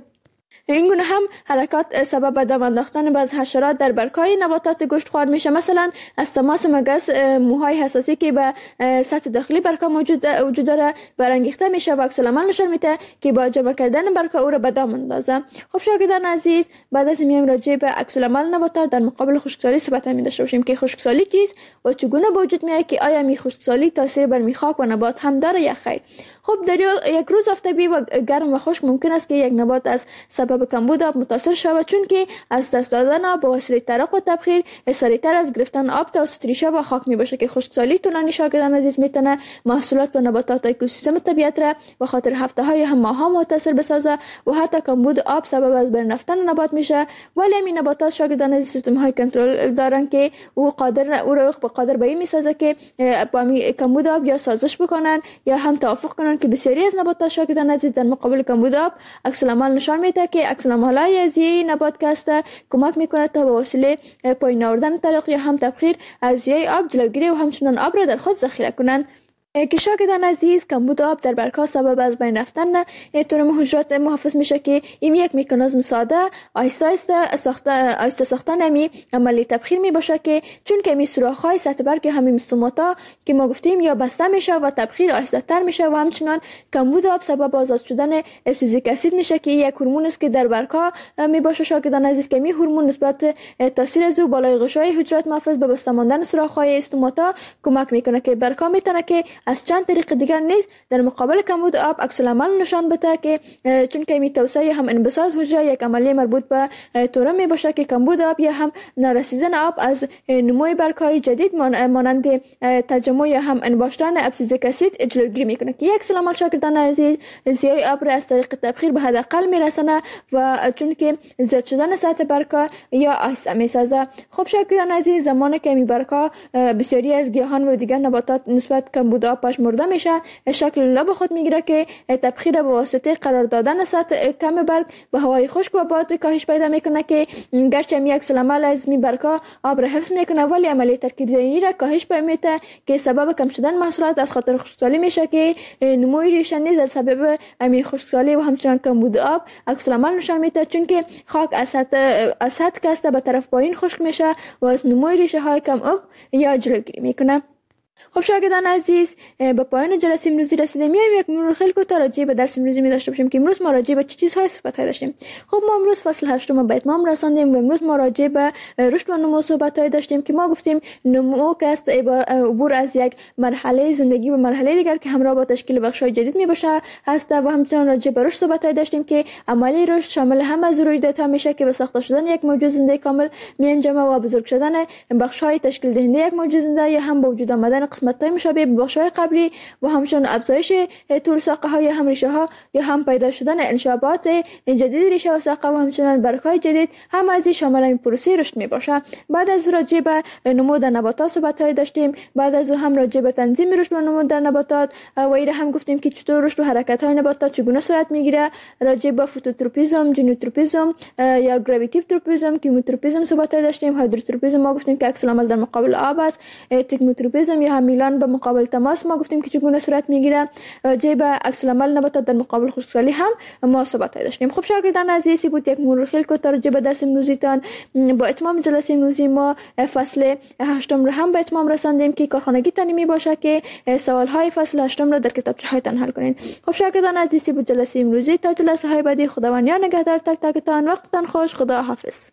این گونه هم حرکات سبب دام انداختن بعض حشرات در برگ‌های نباتات گوشتخوار میشه. مثلا از تماس مگس موهای حساسی که به سطح داخلی برگ‌ها موجود وجود داره برانگیخته میشه و عکس العمل نشون میده که با جمع کردن برگ‌ها او را به دام اندازه. خب شاگردان عزیز، بعد از میایم راجع به عکس العمل نباتات در مقابل خشکسالی صحبت می داشته باشیم که خشکسالی چیست و چگونه به وجود میاد، که آیا می خشکسالی تاثیر بر میخاک و نبات هم داره یا خیر. خب در یک روز آفتابی و گرم و خشک ممکن است که یک نبات از سبب کمبود آب متاثر شود، چون که از دست دادن آب به وسیله ترق و تبخیر سریعتر از گرفتن آب توسط ریشه و خاک می باشه که خشکسالی طولانی شاگردان عزیز میتونه محصولات و نباتات اکوسیستم طبیعت را به خاطر هفته های هم ماه ها متاثر بسازه و حتی کمبود آب سبب از بین رفتن نبات میشه. ولی این نباتات شاگردان عزیز سیستم های کنترل دارن که او قادر او را به قادر به این میسازه که با کمبود آب یا سازش بکنن یا هم توافق کنن، که بسیاری از نباتات شاگردان عزیز در مقابل کمبود آب عکس العمل نشان میده که عکس العمل‌های از این نبات که است کمک میکنه تا به وسیله پایین آوردن طریق یا هم تبخیر از یای آب جلوگیری و همچنان آب را در خود ذخیره کنند. که شاگردان عزیز کمبود آب در برگ‌ها سبب از بین رفتن تورم حجرات محافظ میشه که این یک مکانیزم ساده آهسته آهسته ساخته آهسته ساختن امی عملی تبخیر می باشه، که چون که می سوراخ‌های سطح برگ همین استوماتا که ما گفتیم یا بسته میشه و تبخیر آهسته تر میشه و همچنان کمبود آب سبب آزاد شدن ابسیزیک اسید میشه که یک هورمون است که در برگ‌ها می باشه شاگردان عزیز، که می هورمون نسبت تاثیر از او بالای غشای حجرات محافظ به بسته ماندن سوراخ‌های استوماتا کمک میکنه که برگ‌ها میتونه که از چند طریق دیگر نیز در مقابل کمبود آب عکس العمل نشان بده، که چون که می توسعه هم انبساط حجره یک عملیه مربوط به تورم می باشه که کمبود آب یا هم نرسیدن آب از نموی برگ‌های جدید مانند تجمع یا هم انباشتن ابسیزیک اسید جلوگیری میکنه، که یک عکس العمل شاگردان عزیز زیای آب را از طریق تبخیر به حداقل میرسونه و چون که زیاد شدن سطح برگ‌ها یا آهسته میسازه. خب شاگردان عزیز، زمانی که می برگ‌ها بسیاری از گیاهان و دیگر نباتات نسبت کمبود آب پاشمرده میشه، شکل لب خود میگیره که تبخیر به واسطه قرار دادن سطح کم برگ به هوای خشک و باد کاهش پیدا میکنه، که گرچه می عکس العمل از می برگ‌ها آب را حفظ میکنه ولی عملیه ترکیب‌زایی را کاهش پیدا میده که سبب کم شدن محصولات از خاطر خشکسالی میشه، که نموی ریشه نیز از سبب امی خشکسالی و همچنان کمبود آب عکس العمل نشان میده، چون که خاک از سطح از سطح کاسته به طرف پایین خشک میشه و از نموی ریشه های کم آب یا جلوگیری میکنه. خب شاگردان عزیز، به پایان جلسه امروزی رسیدیم. میایم یک مرور خیلی کوتاه راجع به درس امروزی می داشته باشیم که امروز ما راجع به چه چیزهای صحبت داشتیم. خب ما امروز فصل هشتم به اتمام رساندیم و امروز ما راجع به رشد و نمو صحبت داشتیم که ما گفتیم نمو که است عبور از یک مرحله زندگی به مرحله دیگر که همراه با تشکیل بخش‌های جدید می باشه هست و همچنان راجع به رشد صحبت داشتیم که عملی رشد شامل هم از رویدادها میشه که به ساخته شدن یک موجود زنده کامل می انجامه و بزرگ شدن بخش‌های تشکیل دهنده یک موجود زنده یا هم با وجود آمدن قسمت‌های مشابه به بخش‌های قبلی و همچنان افزایش طول ساقه‌های هم ریشه‌ها یا هم پیدا شدن انشابات جدید ریشه و ساقه و همچنان برگ‌های جدید هم از شامل این پروسه رشد می‌باشه. بعد از راجع به نمو در نباتات صحبت‌های داشتیم. بعد از هم راجع به تنظیم رشد و نمو در نباتات و ایره هم گفتیم که چطور رشد و حرکت‌های نباتات چگونه صورت می‌گیره. راجع به فوتوتروپیزم، جنوتروپیزم یا گراویتیو تروپیزم، کیموتروپیزم صحبت‌های داشتیم. هایدروتروپیزم ما گفتیم که عکس العمل در مقابل آب است. تیکموتروپیزم یا هم میلان به مقابل تماس ما گفتیم که چگونه صورت میگیره. راجع به عکس العمل نباتات در مقابل خشکسالی هم ما صحبت داشتیم. خب شاگردان عزیز، بود یک مرور خیلی کوتاه راجع به درس امروزیتان. با اتمام جلسه امروزی ما فصل هشتم رو هم به اتمام رساندیم که کارخانگی تان می باشه که سوال های فصل هشتم را در کتابچه هایتان حل کنین. خب شاگردان عزیز، بود جلسه امروزی. تا جلسه های بعدی خداوند یا نگهدار تک تکتان. وقتتان خوش. خدا حافظ.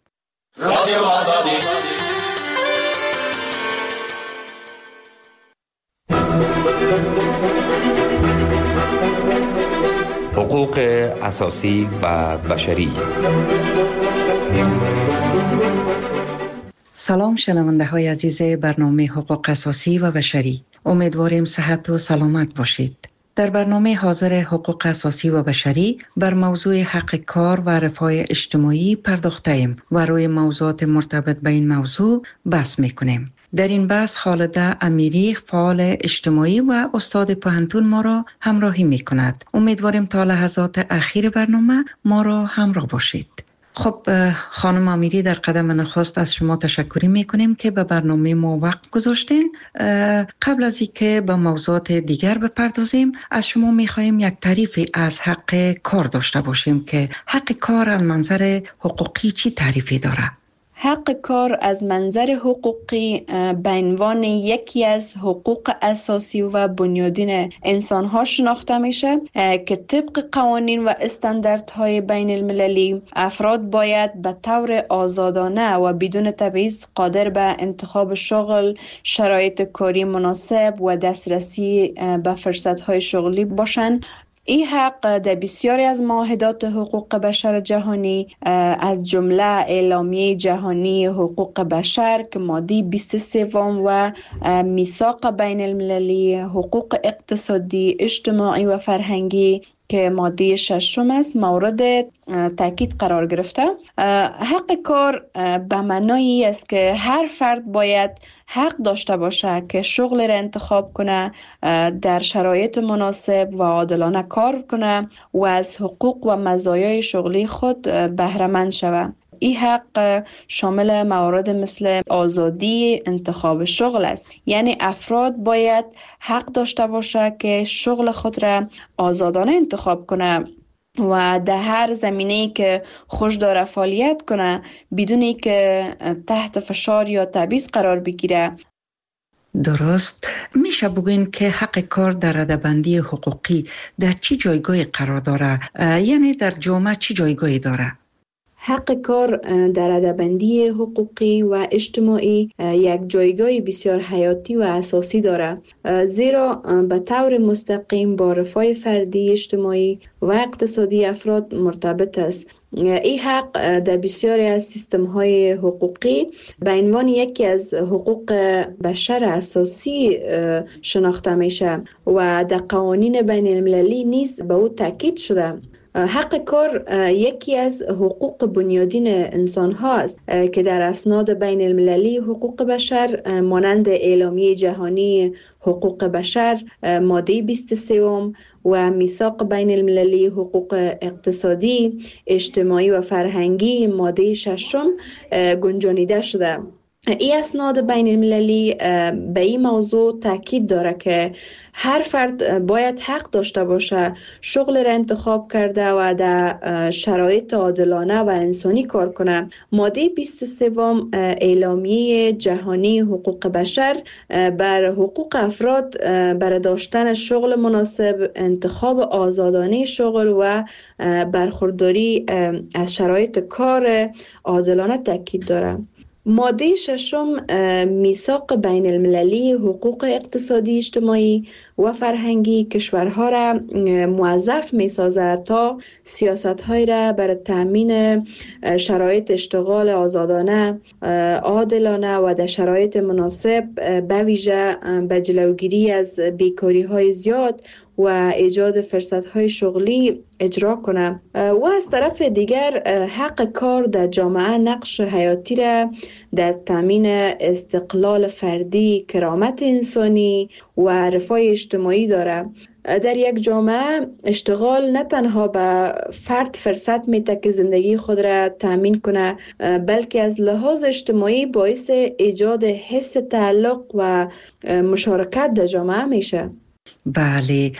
رادیو آزادی. حقوق اساسی و بشری. سلام شنونده های عزیز برنامه حقوق اساسی و بشری. امیدواریم صحت و سلامت باشید. در برنامه حاضر حقوق اساسی و بشری بر موضوع حق کار و رفاه اجتماعی پرداخته‌ایم و روی موضوعات مرتبط به این موضوع بحث می‌کنیم. در این بحث خالده امیری، فعال اجتماعی و استاد پوهنتون ما را همراهی می‌کند. امیدواریم تا لحظات اخیر برنامه ما را همراه باشید. خب خانم امیری، در قدم نخست از شما تشکری میکنیم که به برنامه ما وقت گذاشتین. قبل از اینکه به موضوعات دیگر بپردازیم، از شما میخواهیم یک تعریفی از حق کار داشته باشیم که حق کار از منظر حقوقی چی تعریفی داره؟ حق کار از منظر حقوقی به عنوان یکی از حقوق اساسی و بنیادین انسان‌ها شناخته میشه که طبق قوانین و استانداردهای بین المللی افراد باید به طور آزادانه و بدون تبعیض قادر به انتخاب شغل، شرایط کاری مناسب و دسترسی به فرصت‌های شغلی باشند. این حق در بسیاری از معاهدات حقوق بشر جهانی از جمله اعلامیه جهانی حقوق بشر که ماده بیست و سه و میثاق بین المللی حقوق اقتصادی، اجتماعی و فرهنگی که ماده ششم است مورد تاکید قرار گرفته. حق کار به معنای است که هر فرد باید حق داشته باشه که شغل را انتخاب کنه، در شرایط مناسب و عادلانه کار کنه و از حقوق و مزایای شغلی خود بهره مند شود. این حق شامل موارد مثل آزادی انتخاب شغل است، یعنی افراد باید حق داشته باشه که شغل خود را آزادانه انتخاب کنه و در هر زمینه‌ای که خوش داره فعالیت کنه بدون که تحت فشار یا تبعیض قرار بگیره. درست. میشه بگوین که حق کار در رده‌بندی حقوقی در چی جایگاهی قرار داره؟ یعنی در جامعه چی جایگاهی داره؟ حق کار در رده‌بندی حقوقی و اجتماعی یک جایگاه بسیار حیاتی و اساسی دارد، زیرا به طور مستقیم با رفاه فردی، اجتماعی و اقتصادی افراد مرتبط است. این حق در بسیاری از سیستم‌های حقوقی به عنوان یکی از حقوق بشر اساسی شناخته میشه و در قوانین بین المللی نیز به او تاکید شده. حق کار یکی از حقوق بنیادین انسان ها است که در اسناد بین المللی حقوق بشر مانند اعلامیه جهانی حقوق بشر ماده بیست و سه و میثاق بین المللی حقوق اقتصادی، اجتماعی و فرهنگی ماده ششم گنجانیده شده. این اسناد بین المللی به این موضوع تاکید داره که هر فرد باید حق داشته باشه شغل را انتخاب کرده و در شرایط عادلانه و انسانی کار کنه. ماده بیست و سه اعلامیه جهانی حقوق بشر بر حقوق افراد بر داشتن شغل مناسب، انتخاب آزادانه شغل و برخورداری از شرایط کار عادلانه تاکید داره. ماده ششم میثاق بین المللی حقوق اقتصادی، اجتماعی و فرهنگی کشورها را موظف می سازد تا سیاست‌های را برای تامین شرایط اشتغال آزادانه، عادلانه و در شرایط مناسب به ویژه به جلوگیری از بیکاری‌های زیاد و ایجاد فرصت‌های شغلی اجرا کنه. و از طرف دیگر حق کار در جامعه نقش حیاتی را در تامین استقلال فردی، کرامت انسانی و رفاه اجتماعی داره. در یک جامعه اشتغال نه تنها به فرد فرصت میده که زندگی خود را تامین کنه، بلکه از لحاظ اجتماعی باعث ایجاد حس تعلق و مشارکت در جامعه میشه. بله،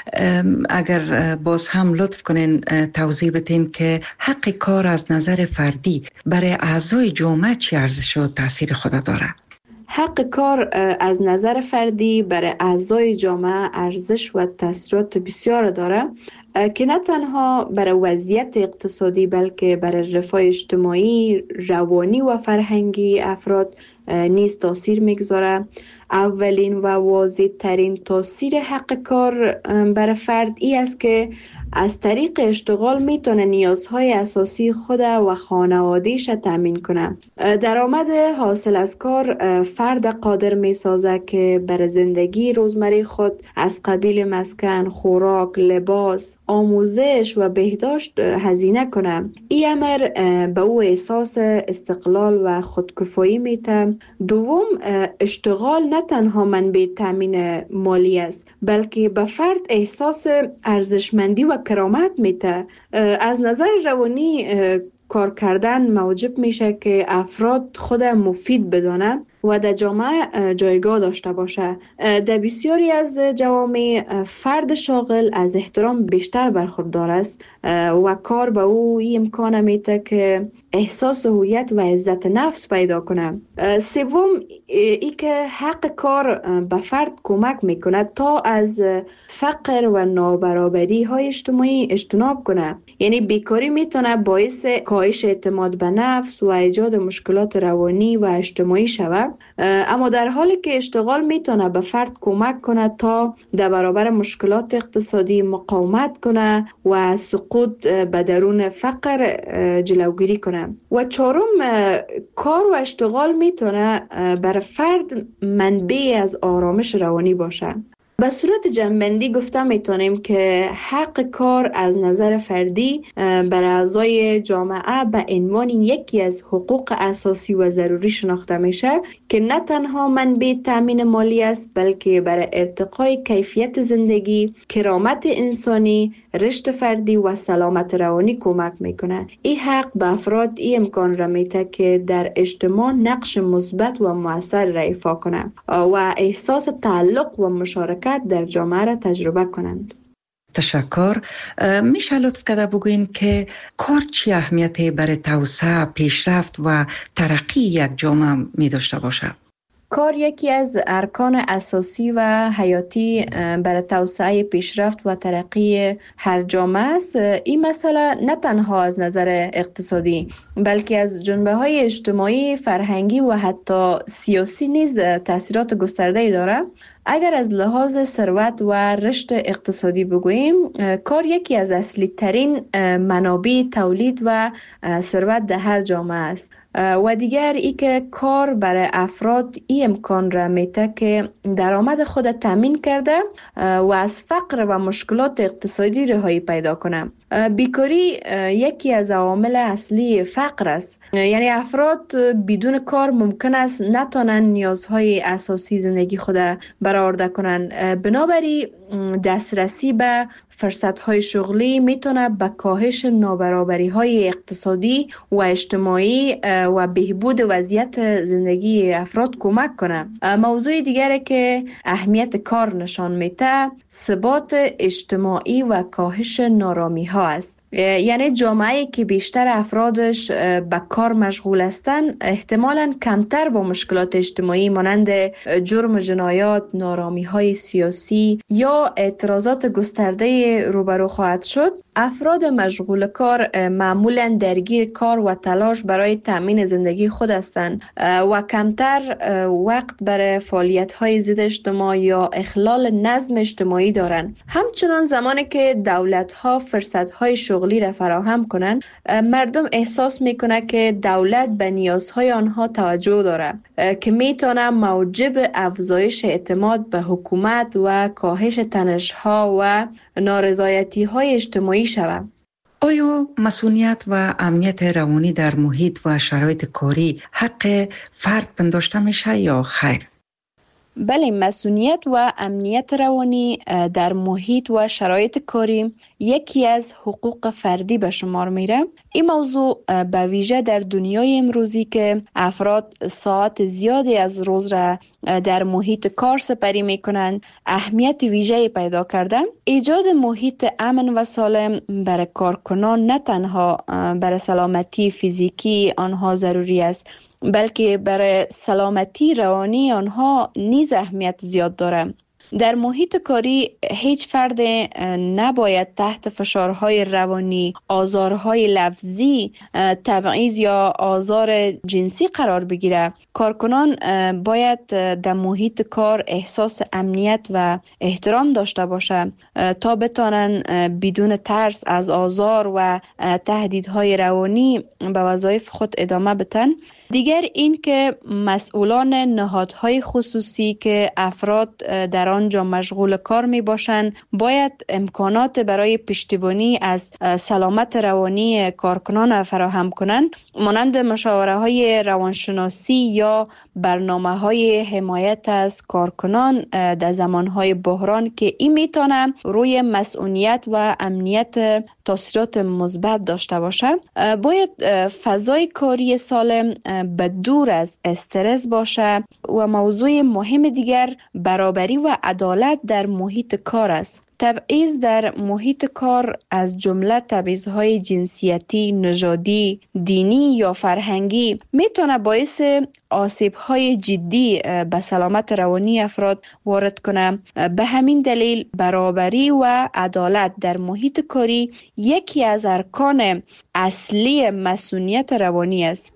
اگر باز هم لطف کنین توضیح بدین که حق کار از نظر فردی برای اعضای جامعه چه ارزش و تاثیر خود داره؟ حق کار از نظر فردی برای اعضای جامعه ارزش و تاثیرات بسیار داره که نه تنها برای وضعیت اقتصادی بلکه برای رفاه اجتماعی، روانی و فرهنگی افراد نیز تاثیر میگذاره. اولین و واضح ترین تاثیر حق کار برای فرد ای است که از طریق اشتغال میتونه نیازهای اساسی خود و خانواده‌اش تامین کنه. درآمد حاصل از کار فرد قادر میسازه که برای زندگی روزمره خود از قبیل مسکن، خوراک، لباس، آموزش و بهداشت هزینه کنه. این امر به او احساس استقلال و خودکفایی میده. دوم، اشتغال نه تنها منبع تامین مالی است بلکه به فرد احساس ارزشمندی و کرامت میده. از نظر روانی کار کردن موجب میشه که افراد خود مفید بدانه و در جامعه جایگاه داشته باشه. در بسیاری از جوامع فرد شاغل از احترام بیشتر برخوردار است و کار به او این امکان میده که احساس هویت و عزت نفس پیدا کنه. سوم، ای که حق کار به فرد کمک میکنه تا از فقر و نابرابری های اجتماعی اجتناب کنه. یعنی بیکاری میتونه باعث کاهش اعتماد به نفس و ایجاد مشکلات روانی و اجتماعی شود، اما در حالی که اشتغال میتونه به فرد کمک کنه تا در برابر مشکلات اقتصادی مقاومت کنه و سقوط به درون فقر جلوگیری کنه. و چهارم، کار و اشتغال میتونه بر فرد منبع از آرامش روانی باشه. به صورت جنبندی گفته میتونیم که حق کار از نظر فردی بر اعضای جامعه به عنوان یکی از حقوق اساسی و ضروری شناخته میشه که نه تنها منبع تامین مالی است، بلکه برای ارتقای کیفیت زندگی، کرامت انسانی، رشد فردی و سلامت روانی کمک میکنه. این حق به افراد این امکان را میده که در اجتماع نقش مثبت و مؤثر را ایفا کنند و احساس تعلق و مشارکت در جامعه را تجربه کنند. تشکر. میشه لطف کرده بگوین که کار چی اهمیتی برای توسعه، پیشرفت و ترقی یک جامعه می داشته باشه؟ کار یکی از ارکان اساسی و حیاتی برای توسعه، پیشرفت و ترقی هر جامعه است. این مسئله نه تنها از نظر اقتصادی بلکه از جنبه‌های اجتماعی، فرهنگی و حتی سیاسی نیز تأثیرات گسترده‌ای دارد. اگر از لحاظ ثروت و رشد اقتصادی بگوییم، کار یکی از اصلی ترین منابع تولید و ثروت در هر جامعه است. و دیگر ای که کار برای افراد این امکان را میده که درآمد خود تامین کرده و از فقر و مشکلات اقتصادی رهایی پیدا کنه. بیکاری یکی از عوامل اصلی فقر است. یعنی افراد بدون کار ممکن است نتوانند نیازهای اساسی زندگی خود برآورده کنند. بنابراین دسترسی به فرصت‌های شغلی میتونه به کاهش نابرابری‌های اقتصادی و اجتماعی و بهبود وضعیت زندگی افراد کمک کنه. موضوع دیگری که اهمیت کار نشان میده، ثبات اجتماعی و کاهش نارامی‌ها است. یعنی جامعه‌ای که بیشتر افرادش به کار مشغول هستند احتمالاً کمتر با مشکلات اجتماعی مانند جرم و جنایات، نارامی‌های سیاسی یا اعتراضات گسترده روبرو خواهد شد. افراد مشغول کار معمولاً درگیر کار و تلاش برای تامین زندگی خود هستند و کمتر وقت برای فعالیت‌های ضد اجتماع یا اخلال نظم اجتماعی دارند. همچنان زمانی که دولت‌ها فرصت‌های شغلی را فراهم کنند، مردم احساس می‌کنند که دولت به نیازهای آنها توجه دارد که می‌تواند موجب افزایش اعتماد به حکومت و کاهش تنش‌ها و نارضایتی‌های اجتماعی شود. آیا مسئولیت و امنیت روانی در محیط و شرایط کاری حق فرد پنداشته میشه یا خیر؟ بله، مسئولیت و امنیت روانی در محیط و شرایط کاری یکی از حقوق فردی به شمار میره. این موضوع به ویژه در دنیای امروزی که افراد ساعت زیادی از روز را در محیط کار سپری میکنند اهمیت ویژه‌ای پیدا کرده. ایجاد محیط امن و سالم برای کارکنان نه تنها برای سلامتی فیزیکی آنها ضروری است، بلکه برای سلامتی روانی آنها نیز اهمیت زیاد دارد. در محیط کاری هیچ فرد نباید تحت فشارهای روانی، آزارهای لفظی، تبعیض یا آزار جنسی قرار بگیرد. کارکنان باید در محیط کار احساس امنیت و احترام داشته باشند تا بتوانند بدون ترس از آزار و تهدیدهای روانی به وظایف خود ادامه بدن. دیگر این که مسئولان نهادهای خصوصی که افراد در آن آنجا مشغول کار می باشند باید امکانات برای پشتیبانی از سلامت روانی کارکنان فراهم کنند، مانند مشاوره های روانشناسی یا برنامه های حمایت از کارکنان در زمان های بحران که این میتونه روی مسئولیت و امنیت تاثیرات مثبت داشته باشه. باید فضای کاری سالم به دور از استرس باشه و موضوع مهم دیگر برابری و عدالت در محیط کار است. تبعیض در محیط کار از جمله تبعیض‌های جنسیتی، نژادی، دینی یا فرهنگی میتونه باعث آسیب‌های جدی به سلامت روانی افراد وارد کنه. به همین دلیل برابری و عدالت در محیط کاری یکی از ارکان اصلی مسئولیت روانی است.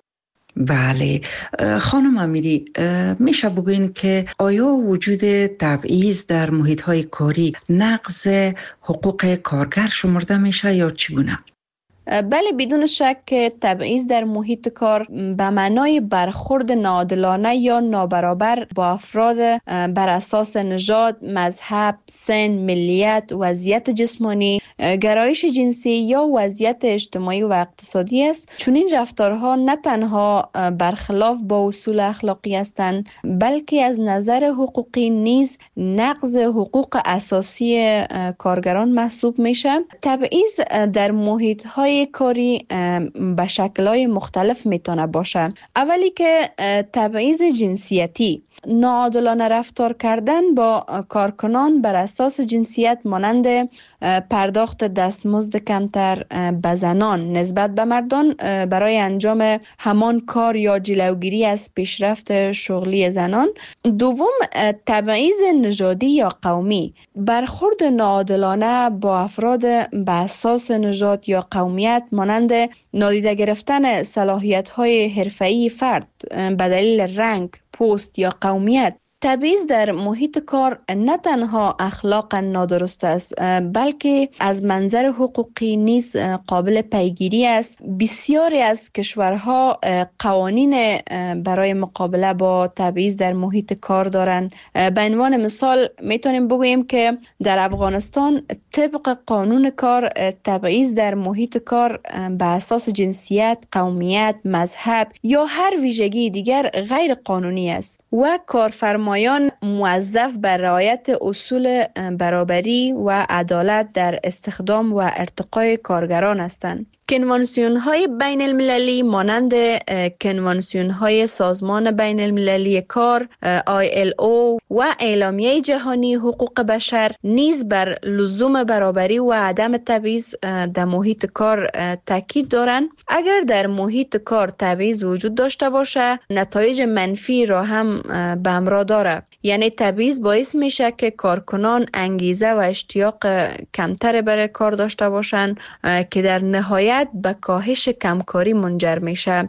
بله خانم امیری، میشه بگوین که آیا وجود تبعیض در محیط‌های کاری نقض حقوق کارگر شمرده میشه یا چگونه؟ بله، بدون شک تبعیض در محیط کار به معنای برخورد ناعادلانه یا نابرابر با افراد بر اساس نژاد، مذهب، سن، ملیت، وضعیت جسمانی، گرایش جنسی یا وضعیت اجتماعی و اقتصادی است. چون این رفتارها نه تنها برخلاف با اصول اخلاقی هستند بلکه از نظر حقوقی نیز نقض حقوق اساسی کارگران محسوب میشه. تبعیض در محیط‌های کاری به شکل‌های مختلف میتونه باشه. اولی که تبعیض جنسیتی، ناعادلانه رفتار کردن با کارکنان بر اساس جنسیت مانند پرداخت دستمزد کمتر به زنان نسبت به مردان برای انجام همان کار یا جلوگیری از پیشرفت شغلی زنان. دوم، تبعیض نژادی یا قومی، برخورد ناعادلانه با افراد به اساس نژاد یا قومیت مانند نادیده گرفتن صلاحیت‌های حرفه‌ای فرد به دلیل رنگ، پوست یا قومیت. تبعیض در محیط کار نه تنها اخلاقا نادرست است بلکه از منظر حقوقی نیز قابل پیگیری است. بسیاری از کشورها قوانین برای مقابله با تبعیض در محیط کار دارند. به عنوان مثال میتونیم بگوییم که در افغانستان طبق قانون کار تبعیض در محیط کار به اساس جنسیت، قومیت، مذهب یا هر ویژگی دیگر غیر قانونی است و کارفرما مایان موظف بر رعایت اصول برابری و عدالت در استخدام و ارتقای کارگران هستند. کنوانسیون های بین المللی مانند کنوانسیون های سازمان بین المللی کار آی ال او و اعلامیه جهانی حقوق بشر نیز بر لزوم برابری و عدم تبعیض در محیط کار تاکید دارند. اگر در محیط کار تبعیض وجود داشته باشه نتایج منفی را هم به همراه داره. یعنی تبعیض باعث میشه که کارکنان انگیزه و اشتیاق کمتر برای کار داشته باشند که در نهایت به کاهش کمکاری منجر میشه.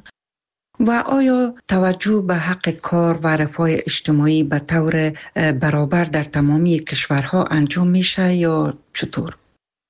و آیا توجه به حق کار و رفاه اجتماعی به طور برابر در تمامی کشورها انجام میشه یا چطور؟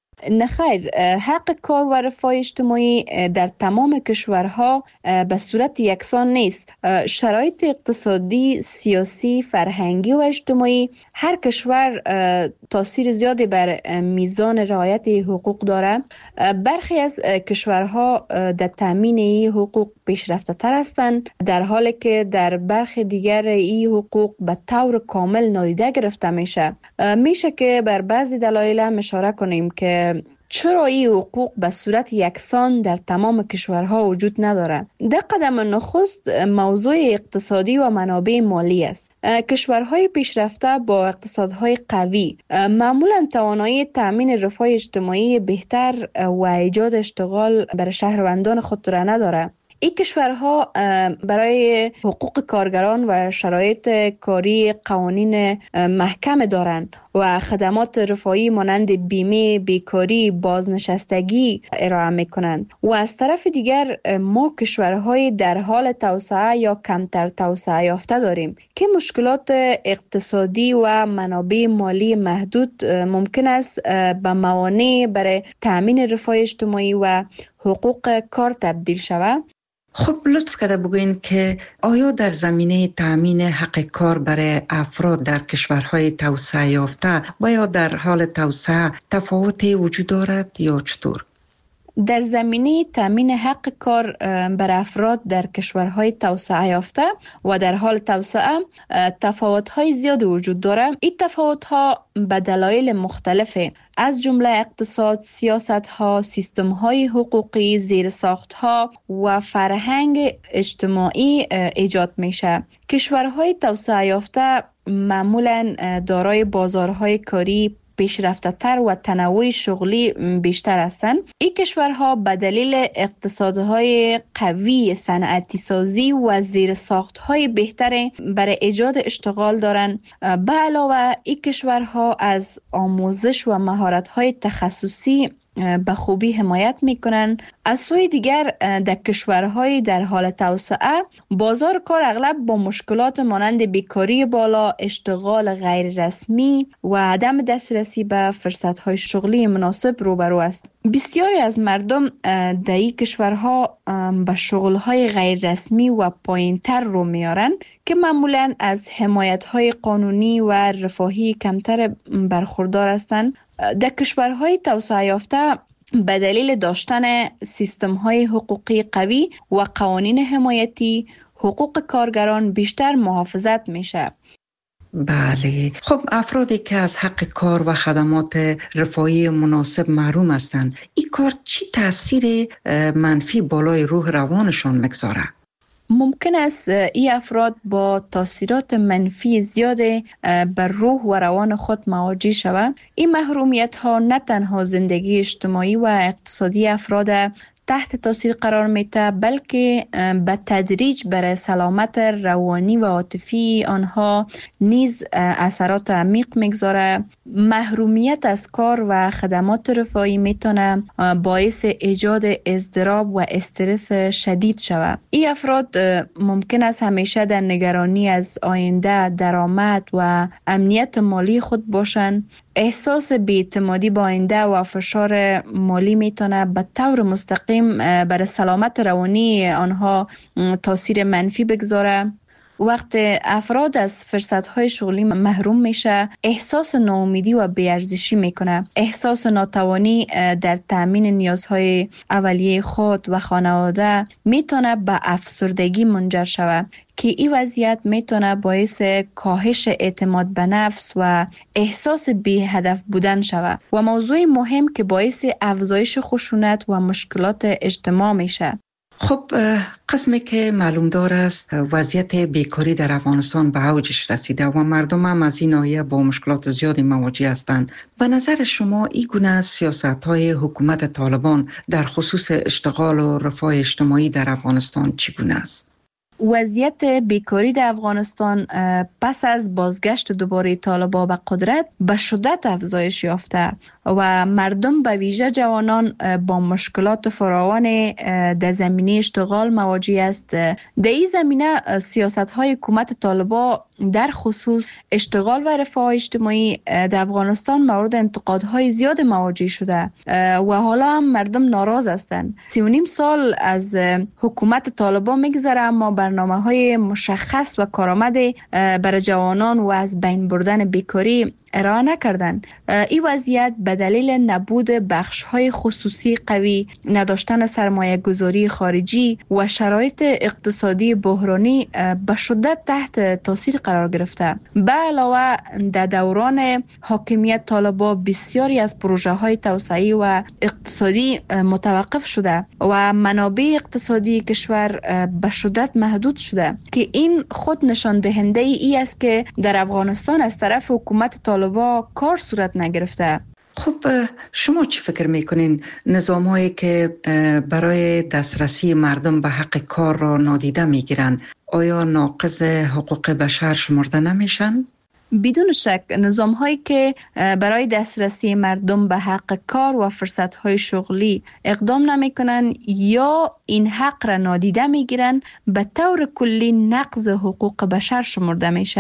نه خیر، حق کار و رفاه اجتماعی در تمام کشورها به صورت یکسان نیست. شرایط اقتصادی، سیاسی، فرهنگی و اجتماعی هر کشور تاثیر زیادی بر میزان رعایت حقوق داره. برخی از کشورها در تامین این حقوق پیشرفته تر هستند در حالی که در برخی دیگر این حقوق به طور کامل نادیده گرفته میشه. میشه که بر بعضی دلایل هم اشاره کنیم که چرا این حقوق به صورت یکسان در تمام کشورها وجود نداره. در قدم نخست موضوع اقتصادی و منابع مالی است. کشورهای پیشرفته با اقتصادهای قوی معمولا توانایی تامین رفاه اجتماعی بهتر و ایجاد اشتغال برای شهروندان خود را نداره. این کشورها برای حقوق کارگران و شرایط کاری قوانین محکم دارند و خدمات رفاهی مانند بیمه، بیکاری، بازنشستگی ارائه میکنند. و از طرف دیگر ما کشورهای در حال توسعه یا کمتر توسعه یافته داریم که مشکلات اقتصادی و منابع مالی محدود ممکن است به موانع برای تامین رفاه اجتماعی و حقوق کار تبدیل شود. خب لطف کرده بگوین که آیا در زمینه تأمین حق کار برای افراد در کشورهای توسعه یافته و یا در حال توسعه تفاوتی وجود دارد یا چطور؟ در زمینه تامین حق کار بر افراد در کشورهای توسعه یافته و در حال توسعه تفاوت‌های زیاد وجود دارد. این تفاوت‌ها به دلایل مختلفه، از جمله اقتصاد، سیاست‌ها، سیستم‌های حقوقی، زیرساخت‌ها و فرهنگ اجتماعی ایجاد میشه. کشورهای توسعه یافته معمولاً دارای بازارهای کاری پیشرفته تر و تنوع شغلی بیشتر هستند. این کشورها به دلیل اقتصادهای قوی، صنعتی سازی و زیرساختهای بهتر برای ایجاد اشتغال دارند. به علاوه این کشورها از آموزش و مهارت‌های تخصصی به خوبی حمایت میکنن. از سوی دیگر در کشورهای در حال توسعه بازار کار اغلب با مشکلات مانند بیکاری بالا، اشتغال غیر رسمی و عدم دسترسی به فرصتهای شغلی مناسب روبرو است. بسیاری از مردم در این کشورها به شغلهای غیر رسمی و پایینتر رو میارن که معمولاً از حمایتهای قانونی و رفاهی کمتر برخوردار هستند. در کشورهای توسعه یافته به دلیل داشتن سیستم‌های حقوقی قوی و قوانین حمایتی، حقوق کارگران بیشتر محافظت میشه. بله، خب افرادی که از حق کار و خدمات رفاهی مناسب محروم هستند، این کار چی تاثیر منفی بالای روح روانشان میگذاره؟ ممکن است این افراد با تاثیرات منفی زیاد بر روح و روان خود مواجه شوند. این محرومیت ها نه تنها زندگی اجتماعی و اقتصادی افراد تحت تاثیر قرار میده، بلکه به تدریج بر سلامت روانی و عاطفی آنها نیز اثرات عمیق میگذاره. محرومیت از کار و خدمات رفاهی میتونه باعث ایجاد اضطراب و استرس شدید شود. این افراد ممکن است همیشه در نگرانی از آینده، درآمد و امنیت مالی خود باشند. احساس بی‌اعتمادی با آینده و فشار مالی میتونه به طور مستقیم بر سلامت روانی آنها تاثیر منفی بگذاره. وقت افراد از فرصت‌های شغلی محروم میشه، احساس ناامیدی و بی‌ارزشی میکنه. احساس ناتوانی در تامین نیازهای اولیه خود و خانواده میتونه به افسردگی منجر شود که این وضعیت میتونه باعث کاهش اعتماد به نفس و احساس بی هدف بودن شود و موضوع مهم که باعث افزایش خشونت و مشکلات اجتماع میشه. خب قسمی که معلوم دار است وضعیت بیکاری در افغانستان به اوجش رسیده و مردم هم از این ناحیه با مشکلات زیادی مواجه هستند. به نظر شما این گونه سیاست‌های حکومت طالبان در خصوص اشتغال و رفاه اجتماعی در افغانستان چگونه است؟ وضعیت بیکاری در افغانستان پس از بازگشت دوباره طالبان به قدرت به شدت افزایش یافته و مردم به ویژه جوانان با مشکلات فراوان در زمینه اشتغال مواجه است. در این زمینه سیاست‌های حکومت طالبان در خصوص اشتغال و رفاه اجتماعی در افغانستان مورد انتقادهای زیاد مواجه شده و حالا هم مردم ناراض هستند. سی و نیم سال از حکومت طالبان میگذره اما برنامه‌های مشخص و کارآمد برای جوانان و از بین بردن بیکاری ارائه نکردن. این وضعیت به دلیل نبود بخش‌های خصوصی قوی، نداشتن سرمایه گذاری خارجی و شرایط اقتصادی بحرانی به شدت تحت تاثیر قرار گرفته. به علاوه در دوران حاکمیت طالبان بسیاری از پروژه‌های توسعه‌ای و اقتصادی متوقف شده و منابع اقتصادی کشور به شدت محدود شده که این خود نشان دهنده ای است که در افغانستان از طرف حکومت طالبان کار صورت نگرفته. خب شما چی فکر میکنین نظام‌هایی که برای دسترسی مردم به حق کار را نادیده میگیرن آیا ناقض حقوق بشر شمرده نمیشن؟ بدون شک نظام هایی که برای دسترسی مردم به حق کار و فرصت های شغلی اقدام نمی کنن یا این حق را نادیده می گیرن به طور کلی نقض حقوق بشر شمرده میشه.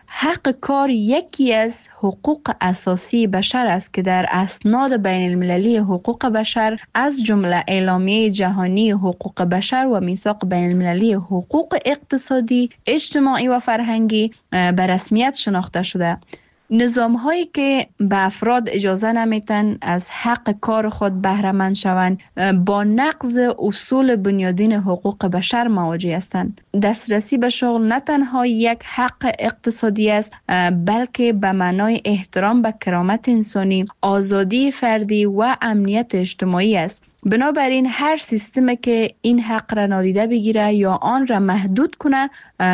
حق کار یکی از حقوق اساسی بشر است که در اسناد بین المللی حقوق بشر از جمله اعلامیه جهانی حقوق بشر و میثاق بین المللی حقوق اقتصادی، اجتماعی و فرهنگی به رسمیت شناخته شده. نظام هایی که به افراد اجازه نمیتن از حق کار خود بهره مند شوند با نقض اصول بنیادین حقوق بشر مواجه هستند. دسترسی به شغل نه تنها یک حق اقتصادی است بلکه به معنای احترام به کرامت انسانی، آزادی فردی و امنیت اجتماعی است. بنابراین هر سیستمی که این حق را نادیده بگیره یا آن را محدود کنه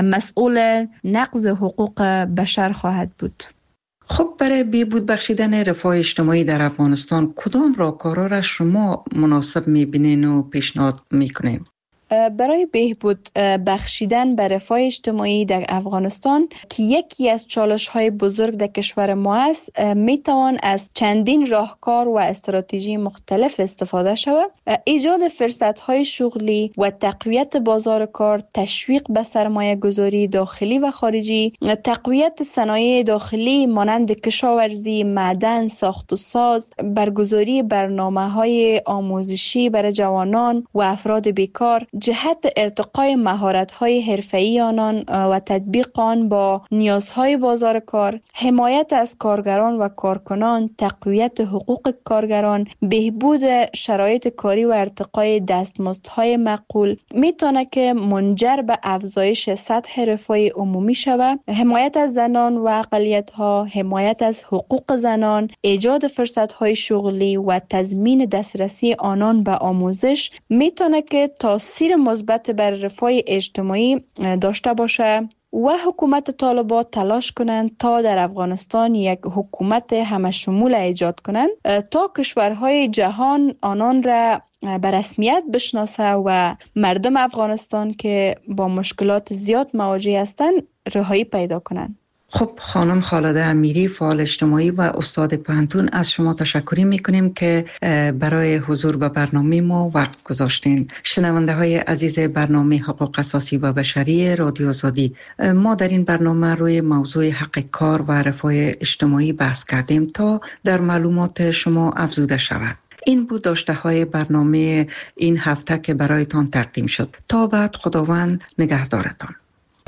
مسئول نقض حقوق بشر خواهد بود. خب برای بهبود بخشیدن رفاه اجتماعی در افغانستان کدام راهکارها را شما مناسب می‌بینین و پیشنهاد می‌کنین؟ برای بهبود بخشیدن به رفاه اجتماعی در افغانستان که یکی از چالش‌های بزرگ در کشور ما است، میتوان از چندین راهکار و استراتژی مختلف استفاده شود. ایجاد فرصت‌های شغلی و تقویت بازار کار، تشویق به سرمایه گذاری داخلی و خارجی، تقویت صنایع داخلی مانند کشاورزی، معدن، ساخت و ساز، برگزاری برنامه‌های آموزشی برای جوانان و افراد بیکار، جهت ارتقای مهارت‌های حرفه‌ای آنان و تطبیق آن با نیازهای بازار کار، حمایت از کارگران و کارکنان، تقویت حقوق کارگران، بهبود شرایط کاری و ارتقای دستمزدهای معقول میتونه که منجر به افزایش سطح رفاه عمومی شود. حمایت از زنان و اقلیت‌ها، حمایت از حقوق زنان، ایجاد فرصت‌های شغلی و تضمین دسترسی آنان به آموزش میتونه که تاثیر مثبت بر رفاه اجتماعی داشته باشه و حکومت طالبان تلاش کنند تا در افغانستان یک حکومت همه شمول ایجاد کنند تا کشورهای جهان آنان را به رسمیت بشناسه و مردم افغانستان که با مشکلات زیاد مواجه هستند رهایی پیدا کنند. خب خانم خالده امیری، فعال اجتماعی و استاد پوهنتون، از شما تشکر میکنیم که برای حضور به برنامه ما وقت گذاشتین. شنونده های عزیز برنامه حقوق اساسی و بشری رادیو آزادی، ما در این برنامه روی موضوع حق کار و رفاه اجتماعی بحث کردیم تا در معلومات شما افزوده شود. این بود داشته های برنامه این هفته که برایتان تقدیم شد. تا بعد، خداوند نگهدارتان.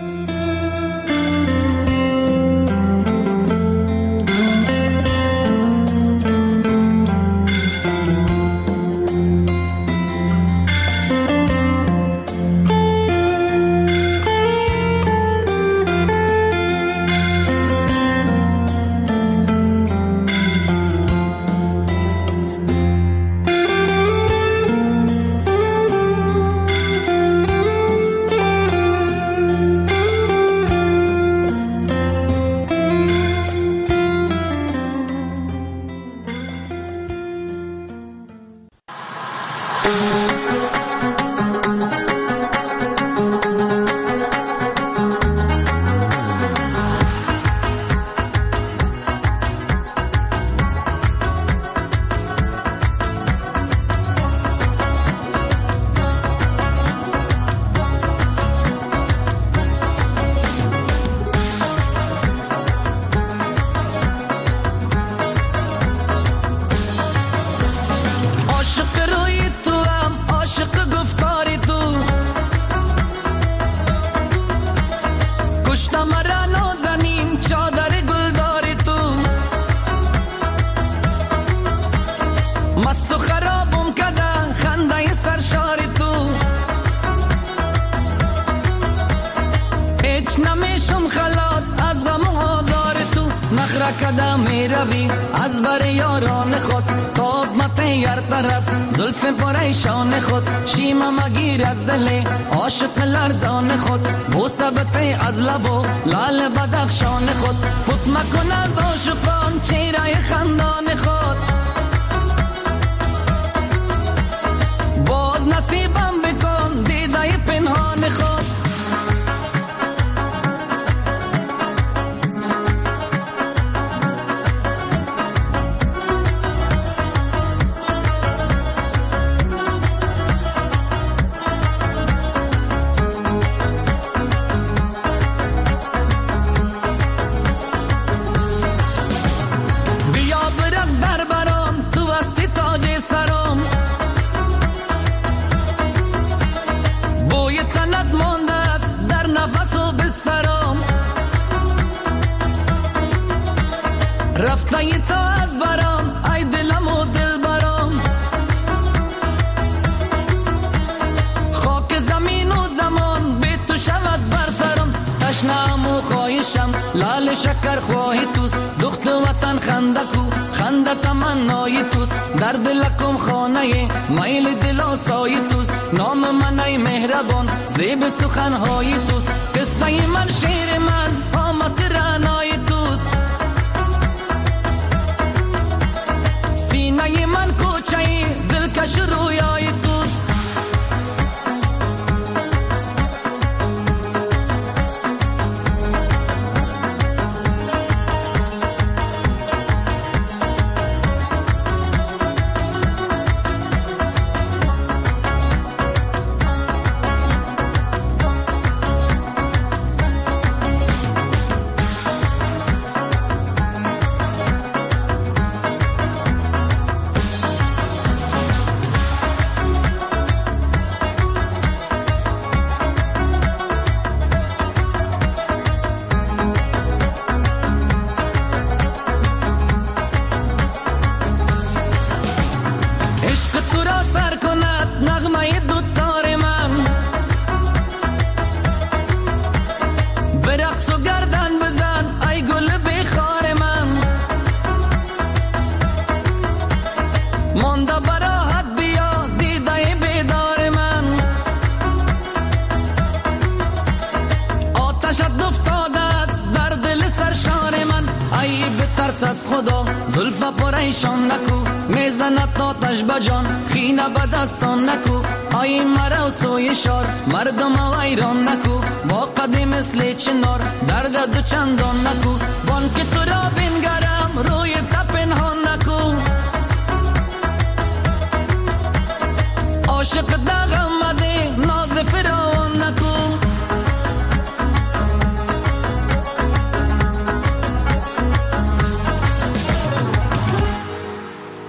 کدام می روی از بر یاران خود، تاب مته هر طرف زلف پریشان خود، شیما مگیر از دل عاشق لرزان خود، بوسه بته از لب و لال بدخشان خود، پت مکن از عاشقان چهره خندان خود، باز نصیبم بکن دیده پنهان خود. شکر خواهی توست، دخت وطن خنده کو خنده تمنای توست، در دلکم خانه میل دل آسای توست، نام من ای مهربان زیب سخنهای توست، قصه من شیر من آمد رعنای توست، سینه من کوچه دلکش رویای توست. زلفا پریشان نکو میزنت آتش بجان خینه به دستان نکو آی مرا و سوی شار مردم ویران نکو با قدی مثل چنار درد دو چندان نکو بان که تو را بینگرم روی